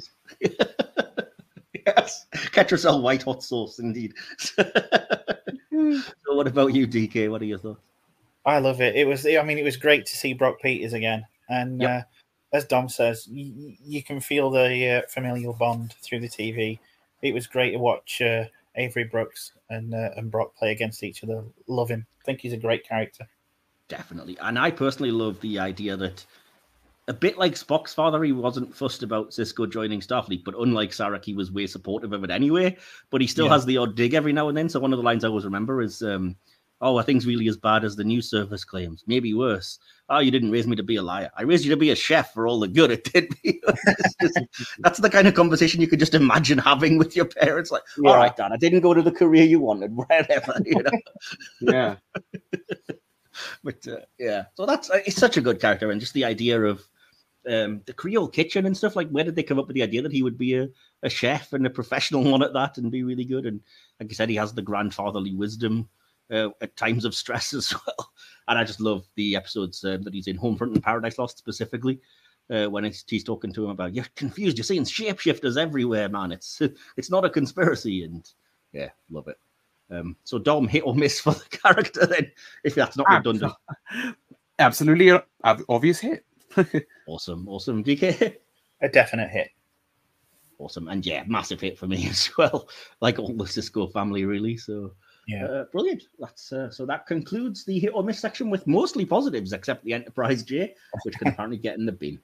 Yes, Ketracel white hot sauce, indeed. So, what about you, DK? What are your thoughts? I love it. It was great to see Brock Peters again, and as Dom says, you can feel the familial bond through the TV. It was great to watch Avery Brooks and Brock play against each other. Love him. I think he's a great character. Definitely. And I personally love the idea that, a bit like Spock's father, he wasn't fussed about Sisko joining Starfleet, but unlike Sarek, he was way supportive of it anyway. But he still has the odd dig every now and then. So one of the lines I always remember is, are things really as bad as the news service claims? Maybe worse. Oh, you didn't raise me to be a liar. I raised you to be a chef for all the good it did me. That's the kind of conversation you could just imagine having with your parents. Like, all right, Dad, I didn't go to the career you wanted, whatever. Yeah. But yeah, so it's such a good character, and just the idea of the Creole kitchen and stuff. Like, where did they come up with the idea that he would be a chef and a professional one at that and be really good? And like I said, he has the grandfatherly wisdom at times of stress as well. And I just love the episodes that he's in Homefront and Paradise Lost specifically, when he's talking to him about, you're confused, you're seeing shapeshifters everywhere, man. It's not a conspiracy. And yeah, love it. So Dom, hit or miss for the character then, if that's not redundant. Absolutely obvious hit. Awesome. DK? A definite hit. Awesome. And yeah, massive hit for me as well. Like all the Sisko family, really. So yeah, brilliant. That's so that concludes the hit or miss section with mostly positives, except the Enterprise J, which can apparently get in the bin.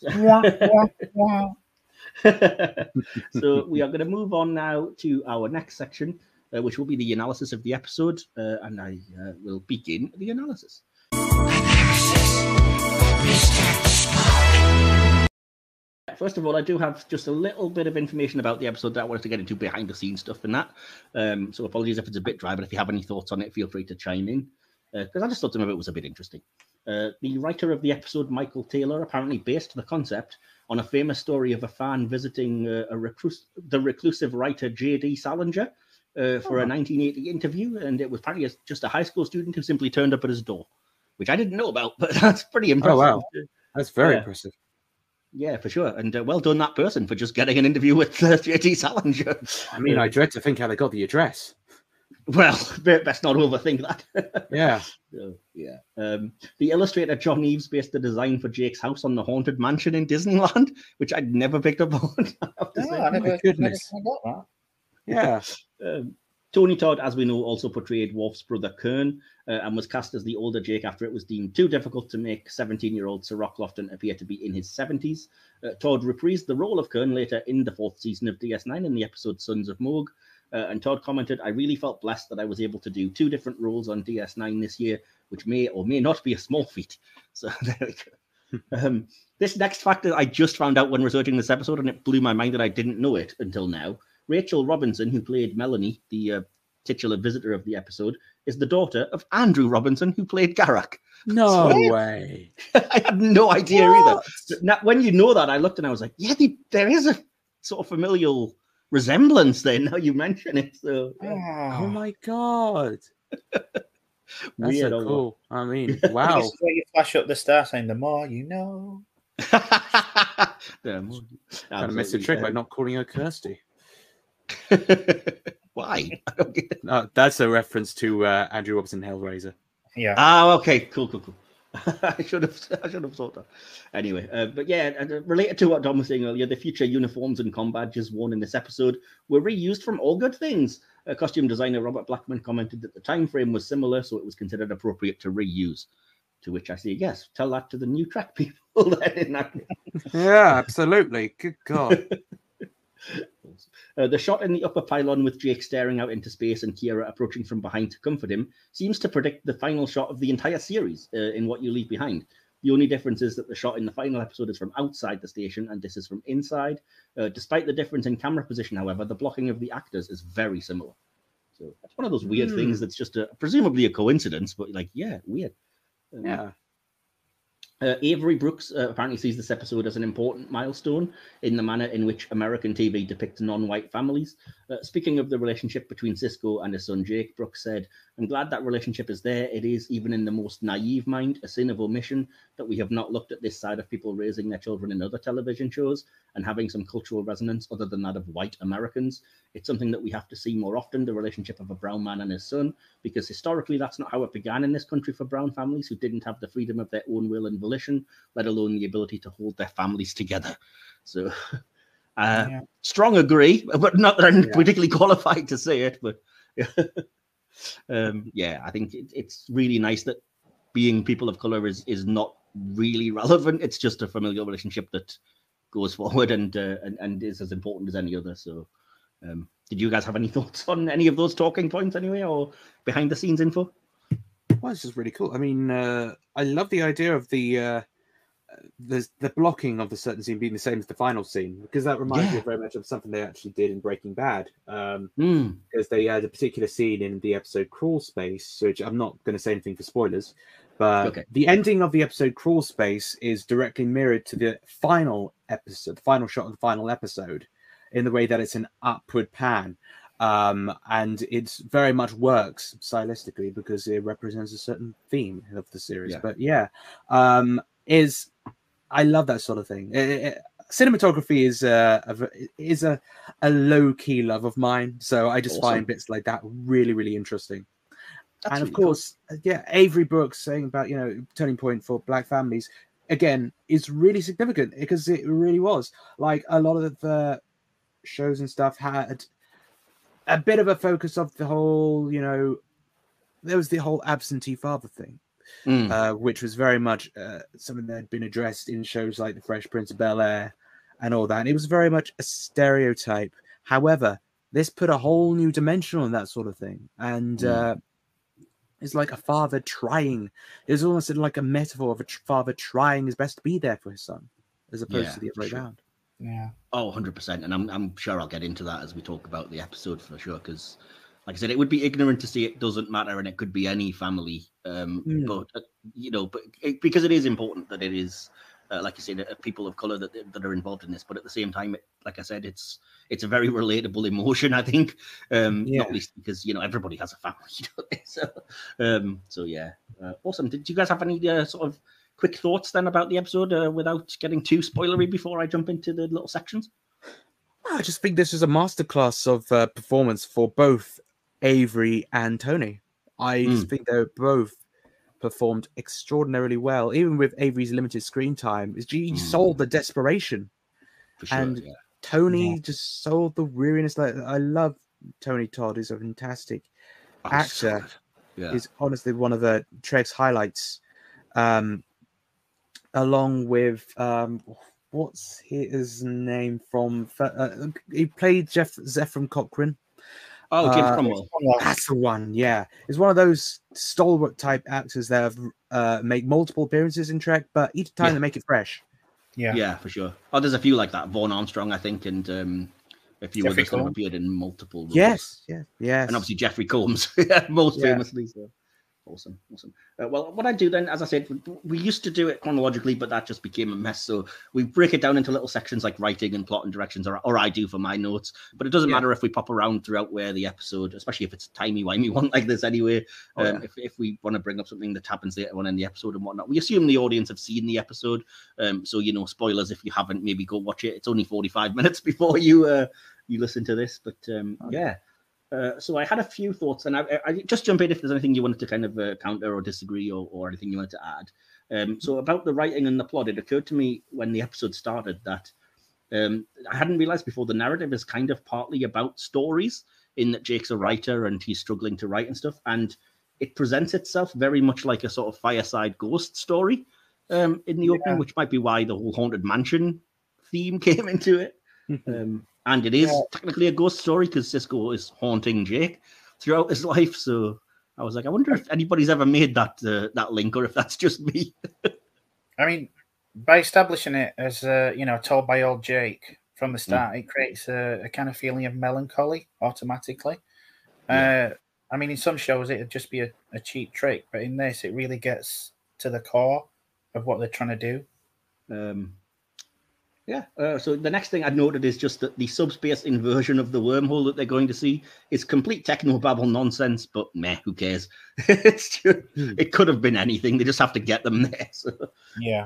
So we are going to move on now to our next section, which will be the analysis of the episode, and I will begin the analysis. first of all, I do have just a little bit of information about the episode that I wanted to get into behind the scenes stuff and that. So apologies if it's a bit dry, but if you have any thoughts on it, feel free to chime in. Because I just thought some of it was a bit interesting. The writer of the episode, Michael Taylor, apparently based the concept on a famous story of a fan visiting the reclusive writer J.D. Salinger for a 1980 interview, and it was apparently just a high school student who simply turned up at his door, which I didn't know about, but that's pretty impressive. Oh, wow. That's very impressive. Yeah, for sure. And well done, that person, for just getting an interview with J.D. Salinger. I mean, I dread to think how they got the address. Well, best not overthink that. Yeah. The illustrator John Eves based the design for Jake's house on the Haunted Mansion in Disneyland, which I'd never picked up on. My goodness. Never Yeah. Tony Todd, as we know, also portrayed Worf's brother Kern and was cast as the older Jake after it was deemed too difficult to make 17-year-old Sir Rock Lofton appear to be in his 70s. Todd reprised the role of Kern later in the 4th season of DS9 in the episode Sons of Morg. And Todd commented, "I really felt blessed that I was able to do 2 different roles on DS9 this year, which may or may not be a small feat." So there we go. This next fact that I just found out when researching this episode, and it blew my mind that I didn't know it until now. Rachel Robinson, who played Melanie, the titular visitor of the episode, is the daughter of Andrew Robinson, who played Garak. No way. I had no idea either. Now, when you know that, I looked and I was like, yeah, there is a sort of familial resemblance there. Now you mention it. So, oh my God. That's weird, so cool. I mean, wow. This is where you flash up the star saying, "The more you know." Kind of missed a trick by not calling her Kirsty. Why? I don't get it. That's a reference to Andrew Robinson Hellraiser. Yeah. Oh, okay. Cool. I should have thought that. Anyway, but yeah, related to what Dom was saying earlier, the future uniforms and com badges worn in this episode were reused from All Good Things. Costume designer Robert Blackman commented that the time frame was similar, so it was considered appropriate to reuse. To which I say, yes, tell that to the new track people. Yeah, absolutely. Good God. The shot in the upper pylon with Jake staring out into space and Kira approaching from behind to comfort him seems to predict the final shot of the entire series in What You Leave Behind. The only difference is that the shot in the final episode is from outside the station and this is from inside. Despite the difference in camera position, however, the blocking of the actors is very similar. So that's one of those weird things that's just presumably a coincidence, but weird. Yeah. Avery Brooks apparently sees this episode as an important milestone in the manner in which American TV depicts non-white families. Speaking of the relationship between Sisko and his son Jake, Brooks said, "I'm glad that relationship is there. It is, even in the most naive mind, a sin of omission that we have not looked at this side of people raising their children in other television shows and having some cultural resonance other than that of white Americans. It's something that we have to see more often, the relationship of a brown man and his son, because historically that's not how it began in this country for brown families who didn't have the freedom of their own will and volition, let alone the ability to hold their families together." So, strong agree, but not that I'm particularly qualified to say it. But I think it's really nice that being people of color is not really relevant. It's just a familial relationship that goes forward and is as important as any other. So, did you guys have any thoughts on any of those talking points anyway, or behind the scenes info? Well, this is really cool. I mean, I love the idea of the blocking of the certain scene being the same as the final scene, because that reminds me very much of something they actually did in Breaking Bad. Because they had a particular scene in the episode Crawl Space, which I'm not going to say anything for spoilers, but the ending of the episode Crawl Space is directly mirrored to the final episode, the final shot of the final episode, in the way that it's an upward pan. And it very much works stylistically because it represents a certain theme of the series. But I love that sort of thing. Cinematography is a low key love of mine, so I just find bits like that really, really interesting. That's and of course, Avery Brooks saying about turning point for Black families again is really significant because it really was like a lot of the shows and stuff had a bit of a focus of the whole, there was the whole absentee father thing. Which was very much something that had been addressed in shows like The Fresh Prince of Bel-Air and all that. And it was very much a stereotype. However, this put a whole new dimension on that sort of thing. And it's like a father trying. It's almost like a metaphor of a father trying his best to be there for his son, as opposed to the other way around. Yeah. Oh, 100%. And I'm sure I'll get into that as we talk about the episode for sure. Because, like I said, it would be ignorant to say it doesn't matter and it could be any family. But, because it is important that it is, like you said, people of color that are involved in this. But at the same time, like I said, it's a very relatable emotion, I think. Not least because, everybody has a family, don't they? So yeah. Awesome. Did you guys have any sort of quick thoughts then about the episode without getting too spoilery before I jump into the little sections? I just think this is a masterclass of performance for both Avery and Tony. I just think they both performed extraordinarily well, even with Avery's limited screen time. He sold the desperation, for sure, and Tony just sold the weariness. Like, I love Tony Todd; he's a fantastic actor. So He's honestly one of the Trek's highlights. Along with what's his name from? He played Zephram Cochrane. Oh, James Cromwell. That's the one. Yeah, he's one of those stalwart type actors that have make multiple appearances in Trek, but each time they make it fresh. Yeah, for sure. Oh, there's a few like that. Vaughn Armstrong, I think, and a few others that have appeared in multiple roles. Yes. And obviously Jeffrey Combs, most famously. So. Awesome. Well, what I do then, as I said, we used to do it chronologically, but that just became a mess. So we break it down into little sections like writing and plot and directions, or I do for my notes. But it doesn't matter if we pop around throughout where the episode, especially if it's a timey-wimey one like this anyway. If we want to bring up something that happens later on in the episode and whatnot, we assume the audience have seen the episode. So, spoilers if you haven't, maybe go watch it. It's only 45 minutes before you listen to this. But so I had a few thoughts, and I just jump in if there's anything you wanted to kind of counter or disagree or anything you wanted to add. So about the writing and the plot, it occurred to me when the episode started that I hadn't realized before the narrative is kind of partly about stories, in that Jake's a writer and he's struggling to write and stuff, and it presents itself very much like a sort of fireside ghost story in the opening, which might be why the whole Haunted Mansion theme came into it. And it is technically a ghost story because Sisko is haunting Jake throughout his life. So I was like, I wonder if anybody's ever made that link, or if that's just me. I mean, by establishing it as told by old Jake from the start, it creates a kind of feeling of melancholy automatically. I mean, in some shows it'd just be a cheap trick, but in this it really gets to the core of what they're trying to do. So the next thing I noted is just that the subspace inversion of the wormhole that they're going to see is complete technobabble nonsense, but who cares? It could have been anything. They just have to get them there. So. Yeah.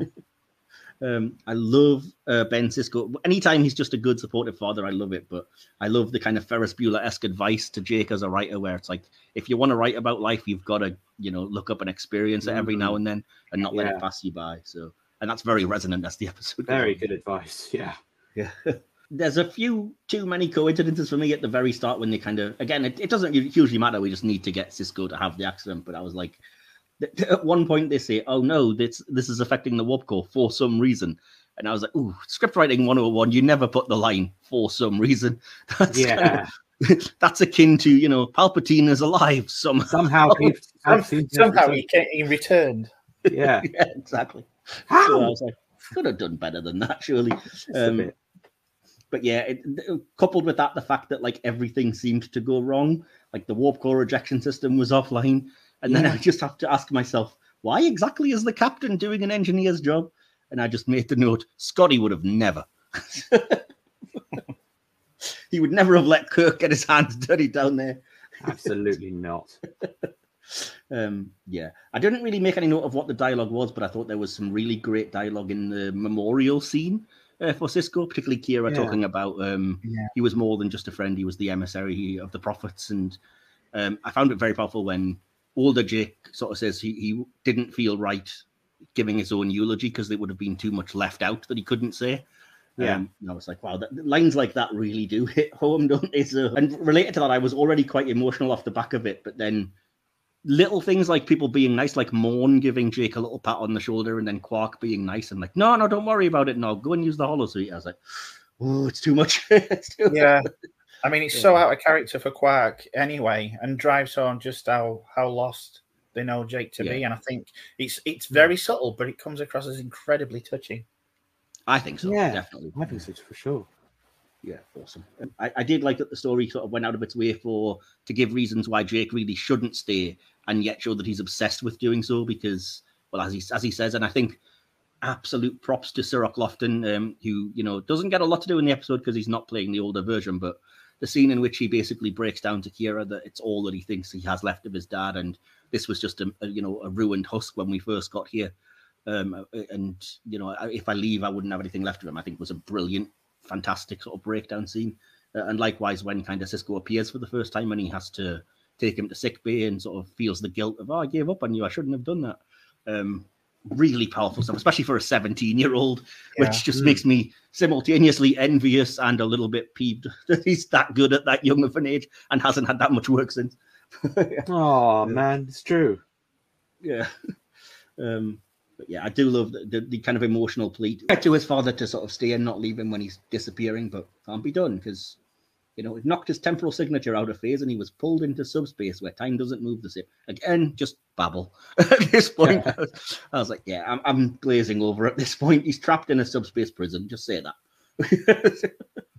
I love Ben Sisko. Anytime he's just a good supportive father, I love it. But I love the kind of Ferris Bueller-esque advice to Jake as a writer, where it's like, if you want to write about life, you've got to, look up and experience it every now and then and not let it pass you by. So. And that's very resonant as the episode. Very good advice. Yeah. There's a few too many coincidences for me at the very start when they kind of, again, it doesn't hugely matter. We just need to get Sisko to have the accident. But I was like, at one point they say, oh no, this is affecting the warp core for some reason. And I was like, ooh, script writing 101, you never put the line for some reason. That's akin to, Palpatine is alive somehow. Somehow he returned. Yeah. Yeah, exactly. How? So I was like, could have done better than that, surely. But yeah, coupled with that, the fact that like everything seemed to go wrong, like the warp core ejection system was offline, and then I just have to ask myself, why exactly is the captain doing an engineer's job? And I just made the note, Scotty would have never. He would never have let Kirk get his hands dirty down there. Absolutely not. I didn't really make any note of what the dialogue was, but I thought there was some really great dialogue in the memorial scene for Sisko, particularly Kira talking about he was more than just a friend, he was the emissary of the prophets. And I found it very powerful when older Jake sort of says he didn't feel right giving his own eulogy because it would have been too much left out that he couldn't say. And I was like, wow, lines like that really do hit home, don't they? So, and related to that, I was already quite emotional off the back of it, but then little things like people being nice, like Morn giving Jake a little pat on the shoulder, and then Quark being nice and like, no, don't worry about it. No, go and use the holosuite. I was like, oh, it's too much. I mean, it's so out of character for Quark anyway, and drives on just how lost they know Jake to be. And I think it's very subtle, but it comes across as incredibly touching. I think so. Yeah, Definitely. I think so for sure. Yeah, awesome. I did like that the story sort of went out of its way to give reasons why Jake really shouldn't stay, and yet show that he's obsessed with doing so because, well, as he says, and I think absolute props to Sir Lofton, who doesn't get a lot to do in the episode because he's not playing the older version, but the scene in which he basically breaks down to Kira that it's all that he thinks he has left of his dad, and this was just a ruined husk when we first got here, and if I leave, I wouldn't have anything left of him. I think was a brilliant, fantastic sort of breakdown scene, and likewise when kind of Sisko appears for the first time and he has to take him to sickbay and sort of feels the guilt of, I gave up on you, I shouldn't have done that. Really powerful stuff, especially for a 17-year-old, which just makes me simultaneously envious and a little bit peeved that he's that good at that young of an age and hasn't had that much work since. Oh man, it's true. Yeah. But yeah, I do love the kind of emotional plea to his father to sort of stay and not leave him when he's disappearing, but can't be done because it knocked his temporal signature out of phase and he was pulled into subspace where time doesn't move the same. Again, just babble. At this point, yeah. I was like, yeah, I'm glazing over at this point. He's trapped in a subspace prison. Just say that.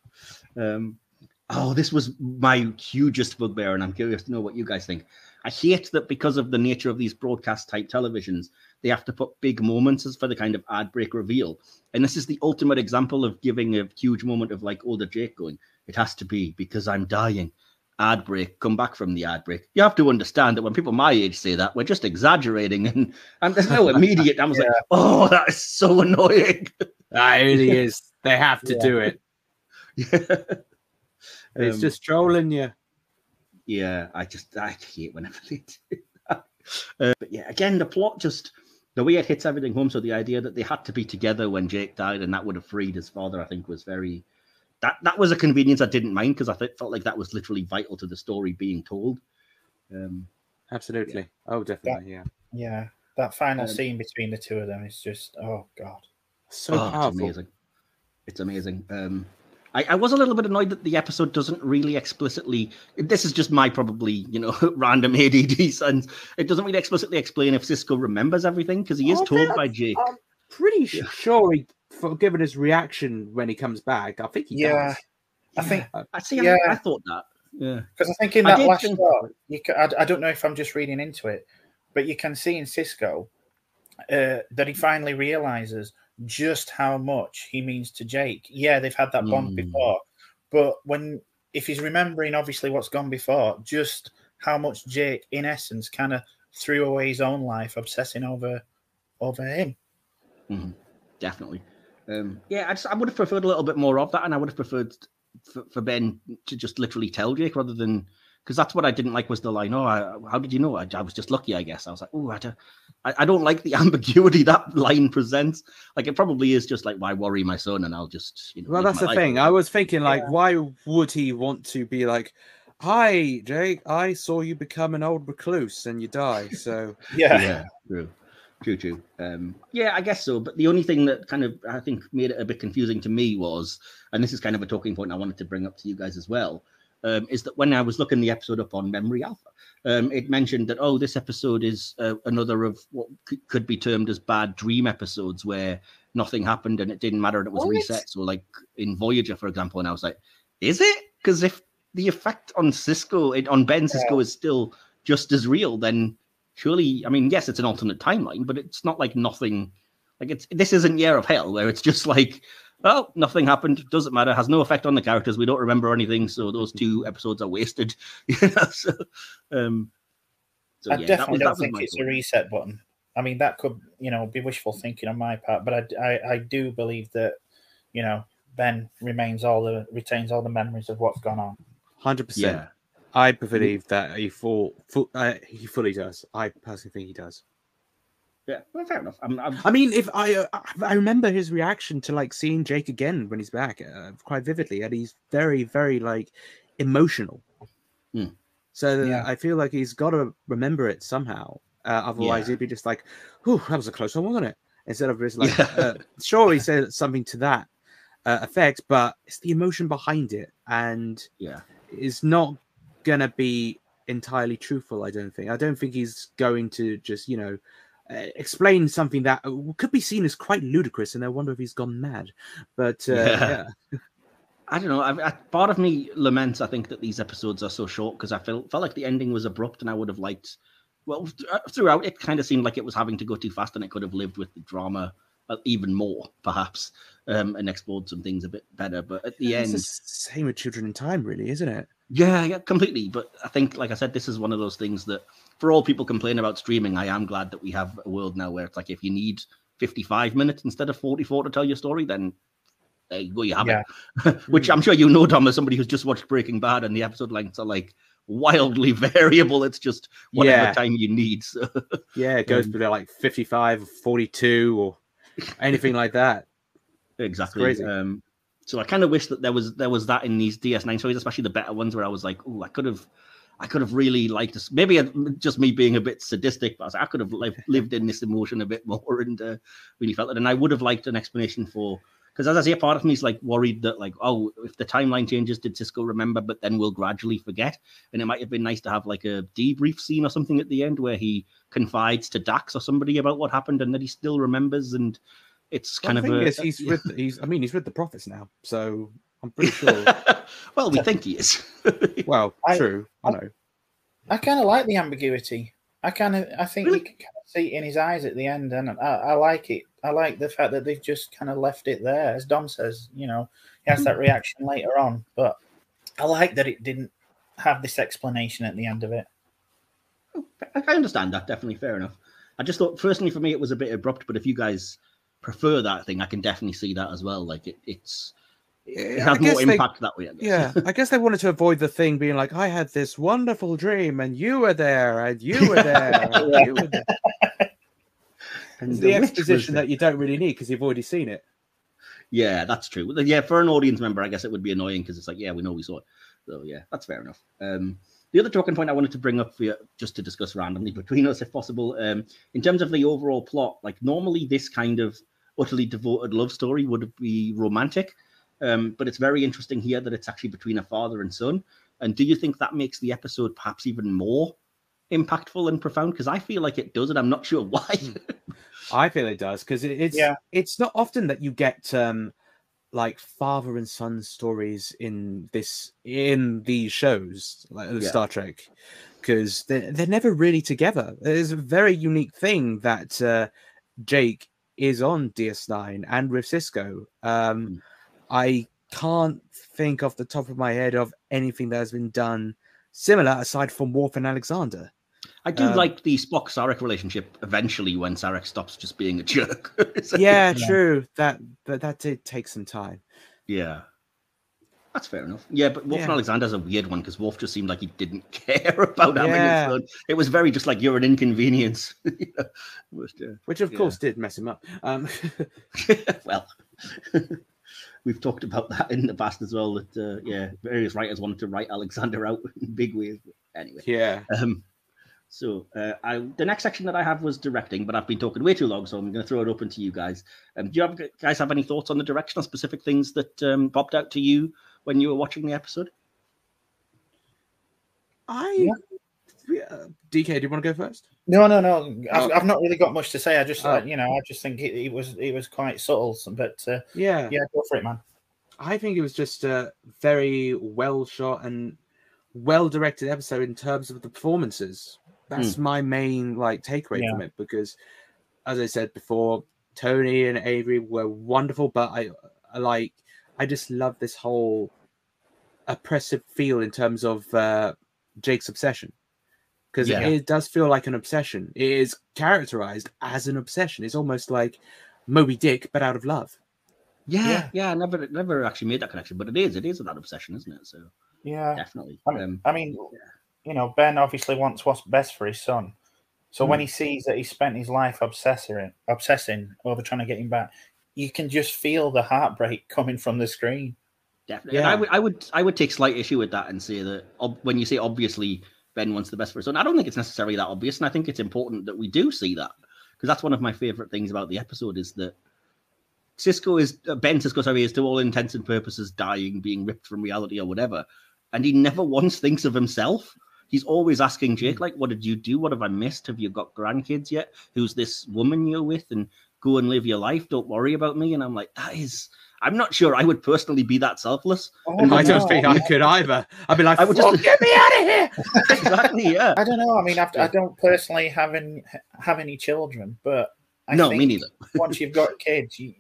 This was my hugest bugbear, and I'm curious to know what you guys think. I hate that because of the nature of these broadcast-type televisions, they have to put big moments as for the kind of ad break reveal. And this is the ultimate example of giving a huge moment of like older Jake going, it has to be because I'm dying. Ad break, come back from the ad break. You have to understand that when people my age say that, we're just exaggerating and there's no immediate. I was like, oh, that is so annoying. That really is. They have to do it. Yeah. It's just trolling you. Yeah, I hate whenever they do that. But yeah, again, the plot the way it hits everything home. So the idea that they had to be together when Jake died and that would have freed his father, I think was very... That was a convenience I didn't mind because I felt like that was literally vital to the story being told. Absolutely. Yeah. Oh, definitely, Yeah, that final scene between the two of them is just, oh, God. So powerful. It's amazing. I was a little bit annoyed that the episode doesn't really explicitly... This is just my probably, random ADD sense. It doesn't really explicitly explain if Sisko remembers everything because he is told by Jake. I'm pretty sure given his reaction when he comes back, I think he does. I think. I thought that. Yeah, because I think in that last shot, I don't know if I'm just reading into it, but you can see in Sisko that he finally realizes just how much he means to Jake. Yeah, they've had that bond before, but if he's remembering obviously what's gone before, just how much Jake, in essence, kind of threw away his own life obsessing over him. Mm-hmm. Definitely. I would have preferred a little bit more of that, and I would have preferred for Ben to just literally tell Jake rather than, because that's what I didn't like was the line, how did you know? I was just lucky, I guess. I was like, I don't like the ambiguity that line presents. Like, it probably is just like, why worry my son, and I'll just, Well, that's the thing. I was thinking, like, why would he want to be like, hi, Jake, I saw you become an old recluse and you die, so... Yeah, true. True. I guess so. But the only thing that kind of, I think, made it a bit confusing to me was, and this is kind of a talking point I wanted to bring up to you guys as well, is that when I was looking the episode up on Memory Alpha, it mentioned that, this episode is another of what could be termed as bad dream episodes where nothing happened and it didn't matter and it was reset. So like in Voyager, for example, and I was like, is it? Because if the effect on Ben Sisko is still just as real, then... Surely, I mean, yes, it's an alternate timeline, but it's not like nothing. Like this isn't Year of Hell, where it's just like, well, nothing happened, doesn't matter, has no effect on the characters. We don't remember anything, so those 2 episodes are wasted. I definitely don't think it's a reset button. I mean, that could, be wishful thinking on my part, but I do believe that, Ben retains all the memories of what's gone on. 100%. Yeah. I believe that he fully does. I personally think he does. Yeah, well, fair enough. I mean, if I remember his reaction to like seeing Jake again when he's back quite vividly, and he's very, very like emotional. So I feel like he's got to remember it somehow. Otherwise, he'd be just like, "Whew, that was a close one, wasn't it?" Instead of just like, sure, he said something to that effect, but it's the emotion behind it, and it's not gonna be entirely truthful. I don't think he's going to just explain something that could be seen as quite ludicrous, and I wonder if he's gone mad. But yeah. I don't know. Part of me laments, I think, that these episodes are so short because I felt like the ending was abrupt, and I would have liked. Well, throughout it kind of seemed like it was having to go too fast, and it could have lived with the drama even more, perhaps, and explored some things a bit better. But at the end, it's the same with Children in Time, really, isn't it? Yeah, completely. But I think, like I said, this is one of those things that, for all people complain about streaming, I am glad that we have a world now where it's like, if you need 55 minutes instead of 44 to tell your story, then there you go, you have it. Which I'm sure you know, Tom, as somebody who's just watched Breaking Bad, and the episode lengths are like wildly variable. It's just whatever time you need. So. Yeah, it goes to like 55 or 42 or anything like that. Exactly. It's crazy. So I kind of wish that there was that in these DS9 stories, especially the better ones, where I was like, oh, I could have really liked this. Maybe just me being a bit sadistic, but I could have lived in this emotion a bit more and really felt it. And I would have liked an explanation for, because as I say, part of me is like worried that like, oh, if the timeline changes, did Sisko remember, but then we'll gradually forget? And it might have been nice to have like a debrief scene or something at the end where he confides to Dax or somebody about what happened and that he still remembers. And it's kind of he's with the Prophets now, so I'm pretty sure. Well, we think he is. Well, true. I know. I kind of like the ambiguity. I think really? You can kind of see it in his eyes at the end, and I like it. I like the fact that they've just kind of left it there. As Dom says, he has that reaction later on, but I like that it didn't have this explanation at the end of it. I understand that. Definitely fair enough. I just thought, personally, for me, it was a bit abrupt, but if you guys prefer that thing, I can definitely see that as well. Like it has more impact that way, I guess. Yeah, I guess they wanted to avoid the thing being like, I had this wonderful dream and you were there and you were there and you were there. And the exposition that you don't really need because you've already seen it. Yeah, that's true. Yeah, for an audience member, I guess it would be annoying because it's like, yeah, we know we saw it. So yeah, that's fair enough. The other talking point I wanted to bring up for you, just to discuss randomly between us, if possible, in terms of the overall plot, like normally this kind of utterly devoted love story would be romantic, but it's very interesting here that it's actually between a father and son. And do you think that makes the episode perhaps even more impactful and profound? Because I feel like it does, and I'm not sure why. I feel it does, because it's not often that you get like father and son stories in these shows like Star Trek, because they're never really together. It's a very unique thing that Jake is on DS9 and with Sisko. I can't think off the top of my head of anything that has been done similar aside from Worf and Alexander. I do like the Spock-Sarek relationship eventually when Sarek stops just being a jerk. True. That did take some time. Yeah. That's fair enough. Yeah, but Worf and Alexander's a weird one because Worf just seemed like he didn't care about having a son. It was very just like, you're an inconvenience. Which, of course, did mess him up. Well, we've talked about that in the past as well, that, various writers wanted to write Alexander out in big ways. But anyway. Yeah. So the next section that I have was directing, but I've been talking way too long, so I'm going to throw it open to you guys. Do you guys have any thoughts on the direction or specific things that popped out to you when you were watching the episode? DK, do you want to go first? No. I've not really got much to say. I just, I just think it was quite subtle. But go for it, man. I think it was just a very well shot and well directed episode in terms of the performances. That's my main takeaway from it, because, as I said before, Tony and Avery were wonderful, but I just love this whole oppressive feel in terms of Jake's obsession, because it does feel like an obsession. It is characterized as an obsession. It's almost like Moby Dick, but out of love. Yeah. I never actually made that connection, but it is that obsession, isn't it? So yeah, definitely. Ben obviously wants what's best for his son. So when he sees that he spent his life obsessing over trying to get him back, you can just feel the heartbreak coming from the screen. Definitely. Yeah. And I would take slight issue with that and say that when you say obviously Ben wants the best for his son, I don't think it's necessarily that obvious, and I think it's important that we do see that, because that's one of my favorite things about the episode is that Ben Sisko is to all intents and purposes dying, being ripped from reality or whatever, and he never once thinks of himself. he's always asking Jake, like, what did you do? What have I missed? Have you got grandkids yet? Who's this woman you're with? And go and live your life. Don't worry about me. And I'm like, I'm not sure I would personally be that selfless. I don't think I could either. I'd be like, I would just get me out of here. Exactly, yeah. I don't know. I mean, I don't personally have any children, but I think me neither. Once you've got kids, you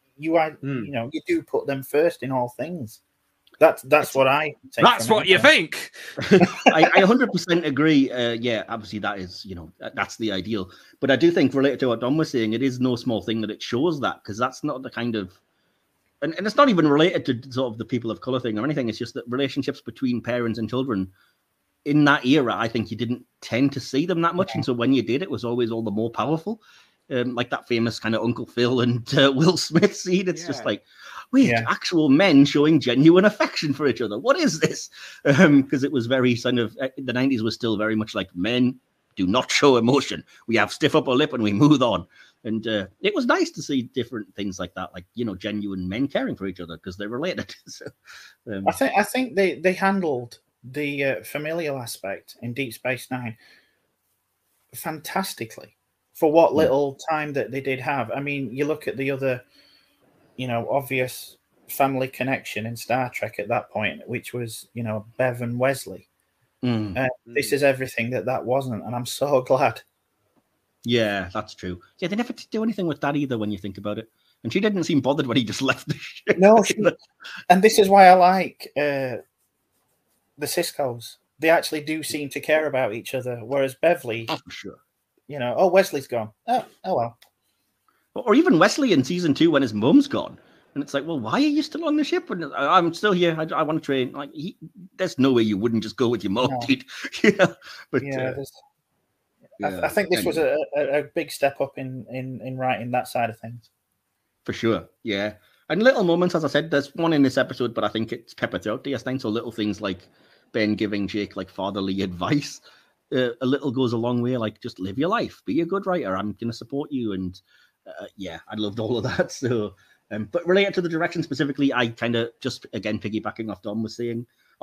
do put them first in all things. That's what I take. That's what you think. I 100% agree. Yeah, obviously that is, that's the ideal. But I do think, related to what Dom was saying, it is no small thing that it shows that, because that's not the kind of, and it's not even related to sort of the people of color thing or anything. It's just that relationships between parents and children in that era, I think you didn't tend to see them that much. And so when you did, it was always all the more powerful. Like that famous kind of Uncle Phil and Will Smith scene. It's just like, wait, actual men showing genuine affection for each other. What is this? Because it was very kind of, the 90s was still very much like, men do not show emotion. We have stiff upper lip and we move on. And it was nice to see different things like that, like, genuine men caring for each other because they're related. So, I think they handled the familial aspect in Deep Space Nine fantastically for what little time that they did have. I mean, you look at the other, obvious family connection in Star Trek at that point, which was, Bev and Wesley. This is everything that wasn't, and I'm so glad. Yeah, that's true. Yeah, they never did do anything with that either when you think about it. And she didn't seem bothered when he just left the ship. No, and this is why I like the Siscos. They actually do seem to care about each other, whereas Beverly, oh, for sure. Wesley's gone. Oh well. Or even Wesley in season 2 when his mum's gone. And it's like, well, why are you still on the ship? And I'm still here. I want to train. Like, there's no way you wouldn't just go with your mum, dude. But I think this was a big step up in writing that side of things. For sure, yeah. And little moments, as I said, there's one in this episode, but I think it's peppered throughout DS9. So little things like Ben giving Jake like fatherly advice. A little goes a long way, like just live your life, be a good writer. I'm going to support you. And I loved all of that. So, but related to the direction specifically, I kind of just, again, piggybacking off what Dom was saying,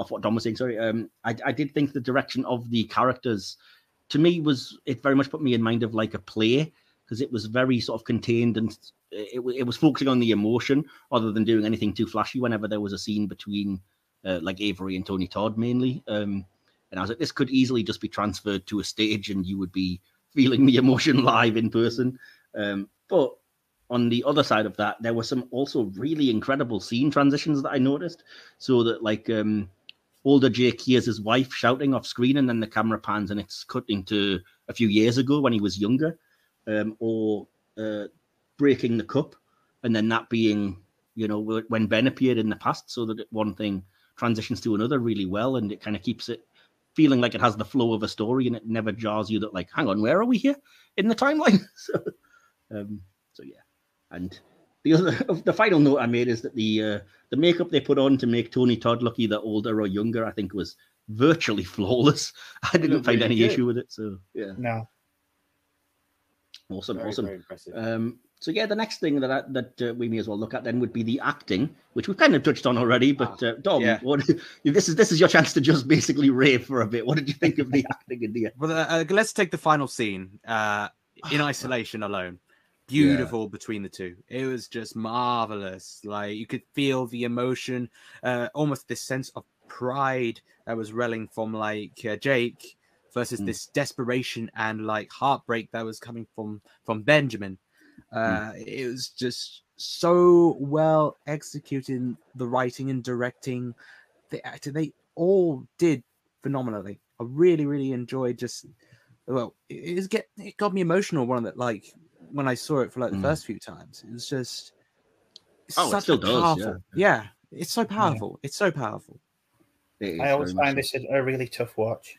I did think the direction of the characters, to me, it very much put me in mind of like a play, because it was very sort of contained and it was focusing on the emotion rather than doing anything too flashy whenever there was a scene between like Avery and Tony Todd mainly. And I was like, this could easily just be transferred to a stage and you would be feeling the emotion live in person. But on the other side of that, there were some also really incredible scene transitions that I noticed. So that like older Jake hears his wife shouting off screen and then the camera pans and it's cutting to a few years ago when he was younger, or breaking the cup. And then that being, when Ben appeared in the past, so that one thing transitions to another really well. And it kind of keeps it feeling like it has the flow of a story and it never jars you that like, hang on, where are we here in the timeline? So yeah. And the final note I made is that the makeup they put on to make Tony Todd look either older or younger, I think was virtually flawless. I didn't find any issue with it. So yeah. No. Awesome. Very impressive. So yeah, the next thing that we may as well look at then would be the acting, which we've kind of touched on already. But Dom, this is your chance to just basically rave for a bit. What did you think of the acting in the end? Well, let's take the final scene in isolation alone. Beautiful between the two. It was just marvelous. Like you could feel the emotion, almost this sense of pride that was relling from like Jake versus this desperation and like heartbreak that was coming from Benjamin. It was just so well executed, the writing and directing, the acting. They all did phenomenally. I really, really enjoyed it got me emotional when I saw it for like the first few times. It was just it still does, powerful. Yeah, it's so powerful. Yeah. It's so powerful. I always find this a really tough watch.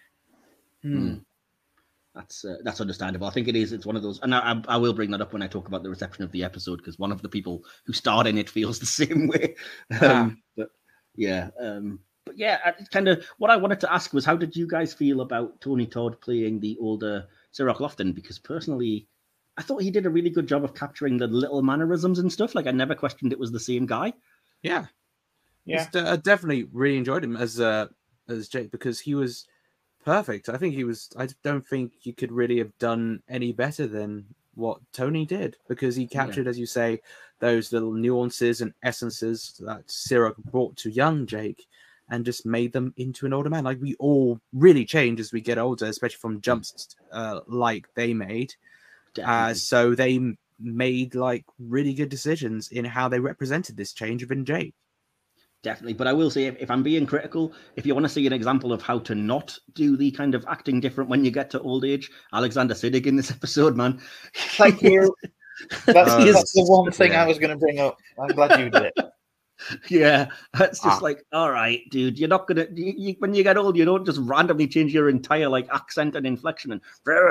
That's understandable. I think it is. It's one of those, and I will bring that up when I talk about the reception of the episode, because one of the people who starred in it feels the same way. But yeah, kind of what I wanted to ask was, how did you guys feel about Tony Todd playing the older Cirroc Lofton? Because personally, I thought he did a really good job of capturing the little mannerisms and stuff. Like I never questioned it was the same guy. Yeah. I definitely really enjoyed him as Jake, because he was perfect. I think he was. I don't think you could really have done any better than what Tony did, because he captured, as you say, those little nuances and essences that Sirach brought to young Jake, and just made them into an older man. Like, we all really change as we get older, especially from jumps like they made. So they made like really good decisions in how they represented this change within Jake. Definitely. But I will say, if I'm being critical, if you want to see an example of how to not do the kind of acting different when you get to old age, Alexander Siddig in this episode, man. Thank you. That's the one thing I was going to bring up. I'm glad you did it. Yeah, that's just like, all right, dude, you're not gonna. When you get old, you don't just randomly change your entire like accent and inflection. And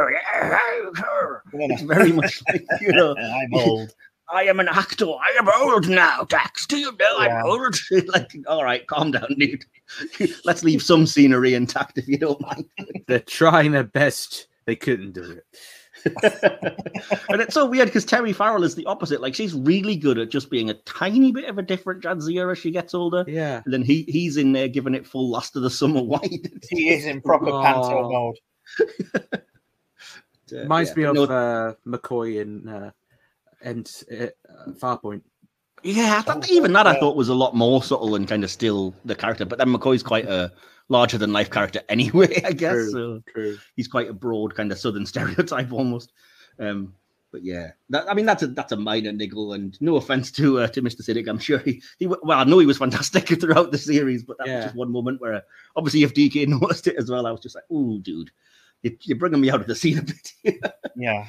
it's very much like, you know, I'm old. I am an actor. I am old now, Dax. Do you know I'm old? Like, all right, calm down, dude. Let's leave some scenery intact if you don't mind. They're trying their best. They couldn't do it. And it's so weird because Terry Farrell is the opposite. Like, she's really good at just being a tiny bit of a different Jadzia as she gets older. Yeah. And then he's in there giving it full Last of the Summer White. He is in proper panto mode. Reminds me of McCoy and Farpoint. Yeah, even that I thought was a lot more subtle and kind of still the character. But then McCoy's quite a larger than life character anyway, I guess. True. He's quite a broad kind of southern stereotype almost. But yeah, that's a minor niggle, and no offense to Mr. Siddig. I'm sure he I know he was fantastic throughout the series, but that was just one moment where obviously if DK noticed it as well, I was just like, "Ooh, dude, you're bringing me out of the scene a bit." Yeah.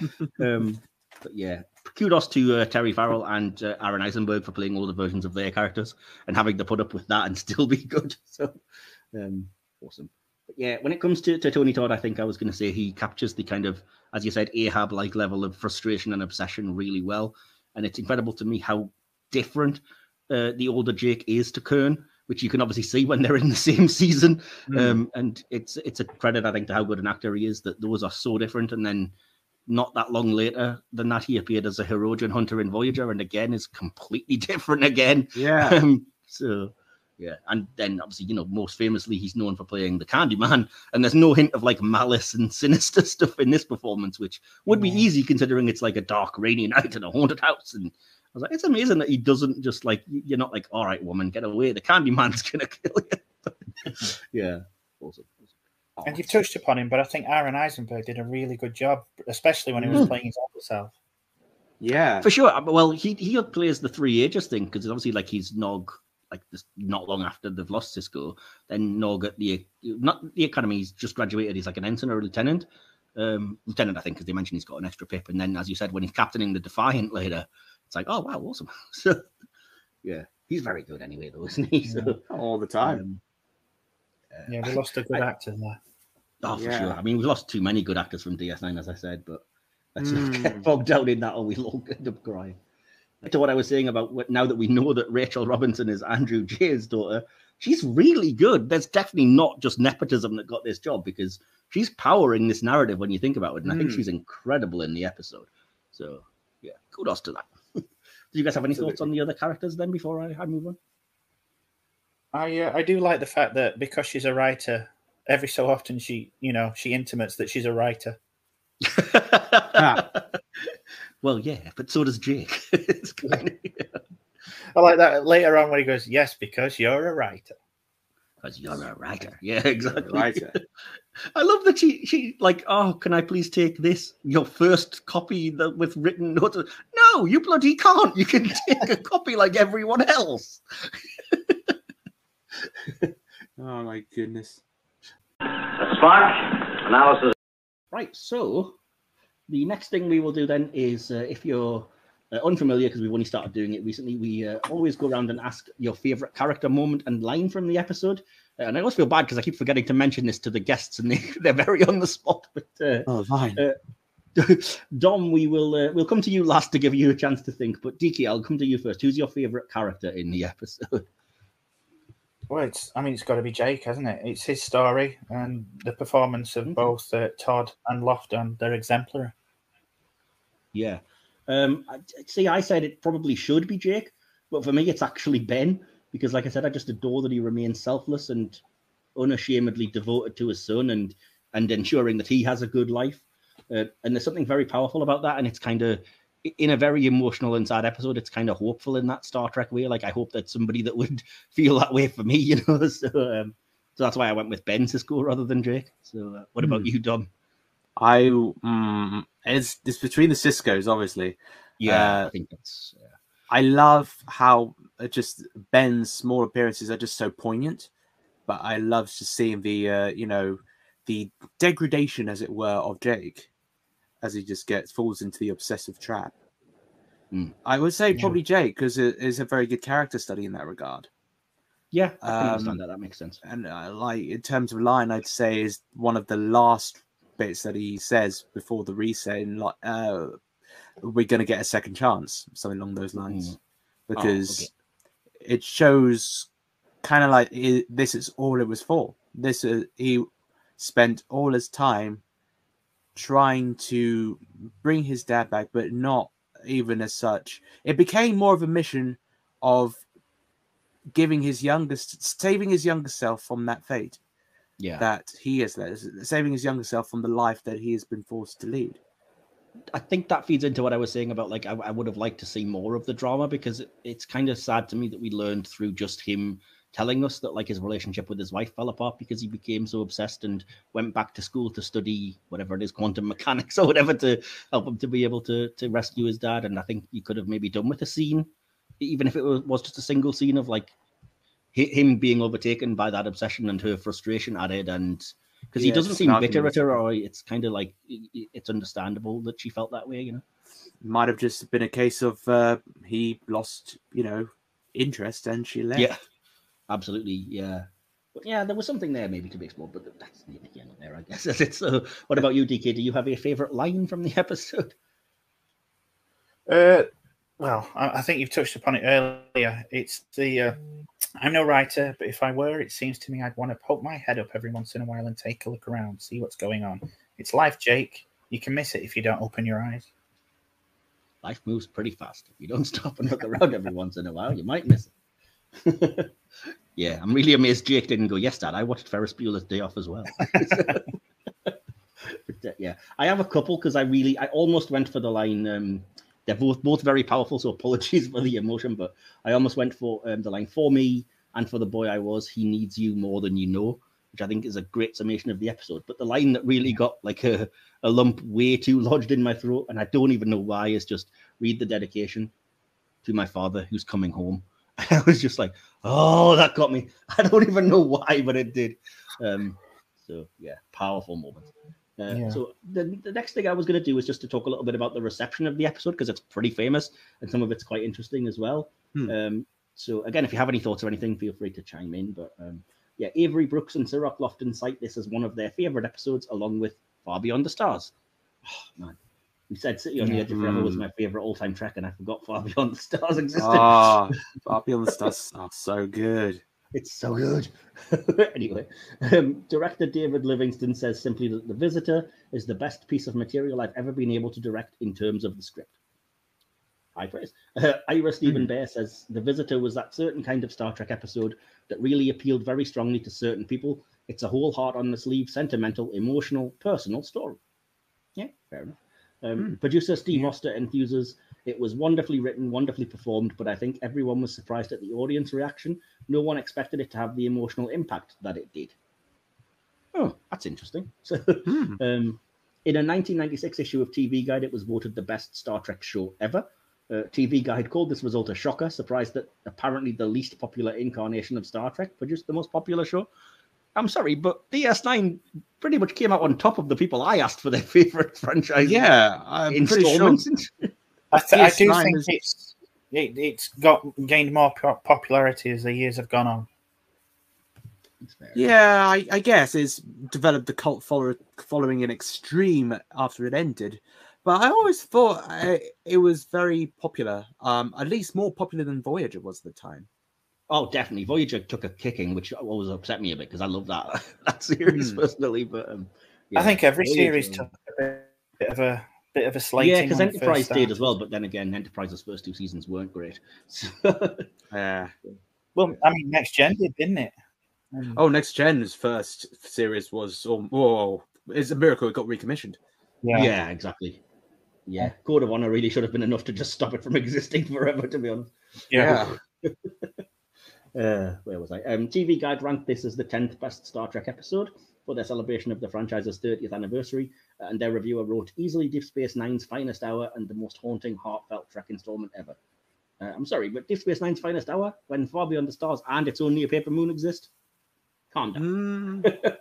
But yeah, kudos to Terry Farrell and Aaron Eisenberg for playing all the versions of their characters and having to put up with that and still be good. So awesome. But yeah, when it comes to Tony Todd, I think I was going to say he captures the kind of, as you said, Ahab-like level of frustration and obsession really well. And it's incredible to me how different the older Jake is to Kern, which you can obviously see when they're in the same season. And it's a credit, I think, to how good an actor he is, that those are so different. And then not that long later than that, he appeared as a Herodian hunter in Voyager, and again is completely different again. Yeah. Yeah, and then obviously, most famously, he's known for playing the Candyman, and there's no hint of like malice and sinister stuff in this performance, which would be easy considering it's like a dark, rainy night in a haunted house. And I was like, it's amazing that he doesn't just like, you're not like, all right, woman, get away, the Candyman's gonna kill you. Yeah, awesome. And you've touched upon him, but I think Aaron Eisenberg did a really good job, especially when he was playing his older self. Yeah, for sure. Well, he plays the Three Ages thing because obviously, like, he's Nog. Like this, not long after they've lost Cisco, then Nog at not the academy. He's just graduated. He's like an ensign or a lieutenant. Lieutenant, I think, because they mentioned he's got an extra pip. And then, as you said, when he's captaining the Defiant later, it's like, oh wow, awesome. So yeah, he's very good anyway, though, isn't he? So, all the time. We lost a good actor there. Oh, for sure. I mean, we lost too many good actors from DS9, as I said, but let's not get bogged down in that, or we'll all end up crying. To what I was saying about now that we know that Rachel Robinson is Andrew Jay's daughter, she's really good. There's definitely not just nepotism that got this job, because she's powering this narrative when you think about it. And I think she's incredible in the episode. So, yeah, kudos to that. Do you guys have any thoughts on the other characters then before I move on? I do like the fact that because she's a writer, every so often she intimates that she's a writer. Well, yeah, but so does Jake. It's kind of, I like that later on when he goes, yes, because you're a writer. Because you're a writer. Yeah, exactly. Writer. I love that she like, oh, can I please take this, your first copy with written notes? No, you bloody can't. You can take a copy like everyone else. Oh, my goodness. Spock, analysis. Right, so the next thing we will do then is, if you're unfamiliar, because we've only started doing it recently, we always go around and ask your favorite character moment and line from the episode. And I always feel bad because I keep forgetting to mention this to the guests, and they're very on the spot. But fine. Dom, we'll come to you last to give you a chance to think. But DK, I'll come to you first. Who's your favorite character in the episode? Well, it's got to be Jake, hasn't it? It's his story, and the performance of both Todd and Lofton, they're exemplary. Yeah. See, I said it probably should be Jake, but for me, it's actually Ben, because like I said, I just adore that he remains selfless and unashamedly devoted to his son, and and ensuring that he has a good life. And there's something very powerful about that, and it's kind of, in a very emotional and sad episode, it's kind of hopeful in that Star Trek way. Like, I hope that somebody that would feel that way for me, you know. So that's why I went with Ben Sisko rather than Drake. So what about you, Dom? It's between the Siskos, obviously. Yeah, I think that's. I love how just Ben's small appearances are just so poignant, but I love just seeing the the degradation, as it were, of Jake as he just falls into the obsessive trap. I would say probably Jake, because it is a very good character study in that regard. Yeah, I can understand that. That makes sense. And like, in terms of line, I'd say is one of the last bits that he says before the reset, like, we're going to get a second chance, something along those lines, because it shows kind of like this is all it was for. He spent all his time trying to bring his dad back, but not even as such. It became more of a mission of saving his younger self from that fate. Yeah, that he is there, saving his younger self from the life that he has been forced to lead. I think that feeds into what I was saying about, like, I would have liked to see more of the drama, because it's kind of sad to me that we learned through just him telling us that, like, his relationship with his wife fell apart because he became so obsessed and went back to school to study whatever it is, quantum mechanics or whatever, to help him to be able to rescue his dad. And I think you could have maybe done with a scene, even if it was just a single scene of, like, him being overtaken by that obsession and her frustration at it, and because he doesn't seem bitter at her, or it's kind of like it's understandable that she felt that way, you know. Might have just been a case of he lost, interest, and she left. Yeah, absolutely, yeah. But yeah, there was something there maybe to be explored, but that's neither here nor there, I guess. So, what about you, DK? Do you have a favorite line from the episode? Well, I think you've touched upon it earlier. It's the I'm no writer, but if I were, it seems to me I'd want to poke my head up every once in a while and take a look around, see what's going on. It's life, Jake. You can miss it if you don't open your eyes. Life moves pretty fast. If you don't stop and look around every once in a while, you might miss it. Yeah, I'm really amazed Jake didn't go, yes, Dad, I watched Ferris Bueller's Day Off as well. But, yeah, I have a couple, because I almost went for the line, they're both very powerful, so apologies for the emotion, but I almost went for the line, for me and for the boy I was, he needs you more than you know, which I think is a great summation of the episode. But the line that really got like a lump way too lodged in my throat, and I don't even know why, is just read the dedication to my father who's coming home. I was just like, oh, that got me. I don't even know why, but it did. So yeah, powerful moment. So the next thing I was going to do was just to talk a little bit about the reception of the episode, because it's pretty famous and some of it's quite interesting as well. So again, if you have any thoughts or anything, feel free to chime in. But yeah, Avery Brooks and Cirroc Lofton cite this as one of their favorite episodes, along with Far Beyond the Stars. Oh man, we said City on the Edge of Forever was my favorite all-time Trek, and I forgot Far Beyond the Stars existed. Far Beyond the Stars are so good. It's so good. Anyway, director David Livingston says simply that The Visitor is the best piece of material I've ever been able to direct in terms of the script. High praise. Ira Stephen Bear says The Visitor was that certain kind of Star Trek episode that really appealed very strongly to certain people. It's a whole heart on the sleeve, sentimental, emotional, personal story. Yeah, fair enough. Producer Steve Oster enthuses, it was wonderfully written, wonderfully performed, but I think everyone was surprised at the audience reaction. No one expected it to have the emotional impact that it did. Oh, that's interesting. So, in a 1996 issue of TV Guide, it was voted the best Star Trek show ever. TV Guide called this result a shocker, surprised that apparently the least popular incarnation of Star Trek produced the most popular show. I'm sorry, but DS9 pretty much came out on top of the people I asked for their favorite franchise. Yeah, I'm pretty sure. I do think it's gained more popularity as the years have gone on. Yeah, I guess it's developed the cult following in extreme after it ended. But I always thought it was very popular, at least more popular than Voyager was at the time. Oh, definitely. Voyager took a kicking, which always upset me a bit because I love that series personally. But I think every series took a bit of a slating. Yeah, because Enterprise did as well. But then again, Enterprise's first 2 seasons weren't great. Yeah. Well, I mean, Next Gen did, didn't it? Next Gen's first series was it's a miracle it got recommissioned. Yeah, exactly. Yeah, Code of Honor really should have been enough to just stop it from existing forever, to be honest. Yeah. Where was I? TV Guide ranked this as the 10th best Star Trek episode for their celebration of the franchise's 30th anniversary, and their reviewer wrote, easily Deep Space Nine's finest hour and the most haunting, heartfelt Trek installment ever. I'm sorry, but Deep Space Nine's finest hour, when Far Beyond the Stars and It's Only a Paper Moon exist? Calm down.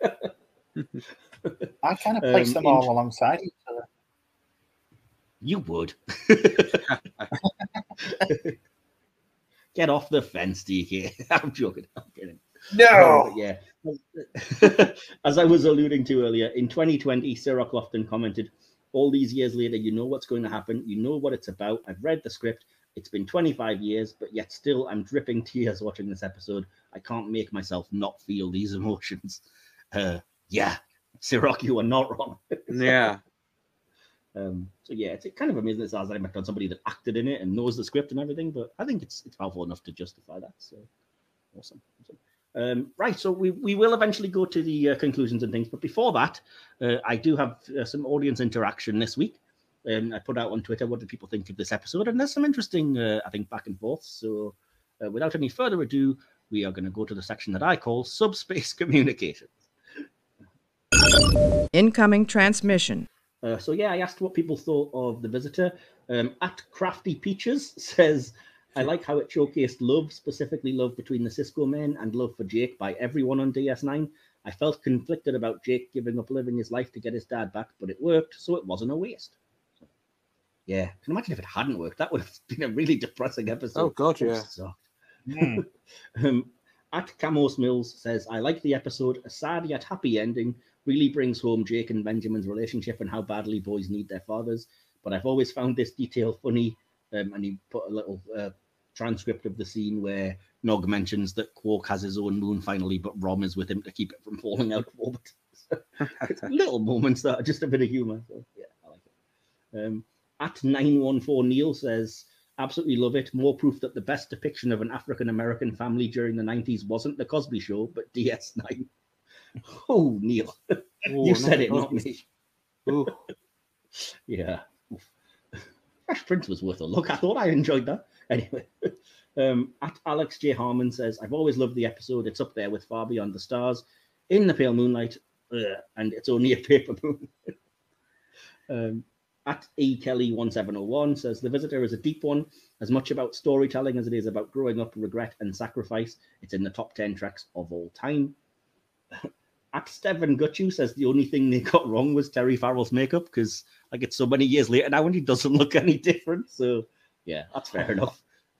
I kind of place them all alongside each other. You would. Get off the fence, DK. I'm joking. I'm kidding. No. Yeah. As I was alluding to earlier, in 2020, Sarah Clofton commented, all these years later, you know what's going to happen. You know what it's about. I've read the script. It's been 25 years, but yet still I'm dripping tears watching this episode. I can't make myself not feel these emotions. Yeah, Sirach, you are not wrong. Yeah. So yeah, it's kind of amazing that I met on somebody that acted in it and knows the script and everything, but I think it's powerful enough to justify that. So awesome. Right, so we will eventually go to the conclusions and things, but before that, I do have some audience interaction this week. I put out on Twitter, what did people think of this episode? And there's some interesting, I think, back and forth. So without any further ado, we are going to go to the section that I call Subspace Communications. Incoming transmission. So yeah, I asked what people thought of The Visitor. At Crafty Peaches says, I like how it showcased love, specifically love between the Sisko men and love for Jake by everyone on DS9. I felt conflicted about Jake giving up living his life to get his dad back, but it worked, so it wasn't a waste. Yeah, can you imagine if it hadn't worked? That would have been a really depressing episode. Oh, God, yeah. At Camos Mills says, I like the episode. A sad yet happy ending really brings home Jake and Benjamin's relationship and how badly boys need their fathers. But I've always found this detail funny. And he put a little transcript of the scene where Nog mentions that Quark has his own moon finally, but Rom is with him to keep it from falling out of orbit. It's little moments that are just a bit of humor. So, yeah, I like it. At 914 Neil says, absolutely love it. More proof that the best depiction of an African-American family during the 90s wasn't The Cosby Show, but DS9. Oh, Neil. You said it, not me. Yeah. Fresh Prince was worth a look. I thought I enjoyed that. Anyway. At Alex J. Harmon says, I've always loved the episode. It's up there with Far Beyond the Stars, In the Pale Moonlight, and It's Only a Paper Moon. At E. Kelly 1701 says, The Visitor is a deep one, as much about storytelling as it is about growing up, regret, and sacrifice. It's in the top 10 tracks of all time. At Steven Gutchu says, the only thing they got wrong was Terry Farrell's makeup, because like it's so many years later now and he doesn't look any different. So yeah, that's fair enough.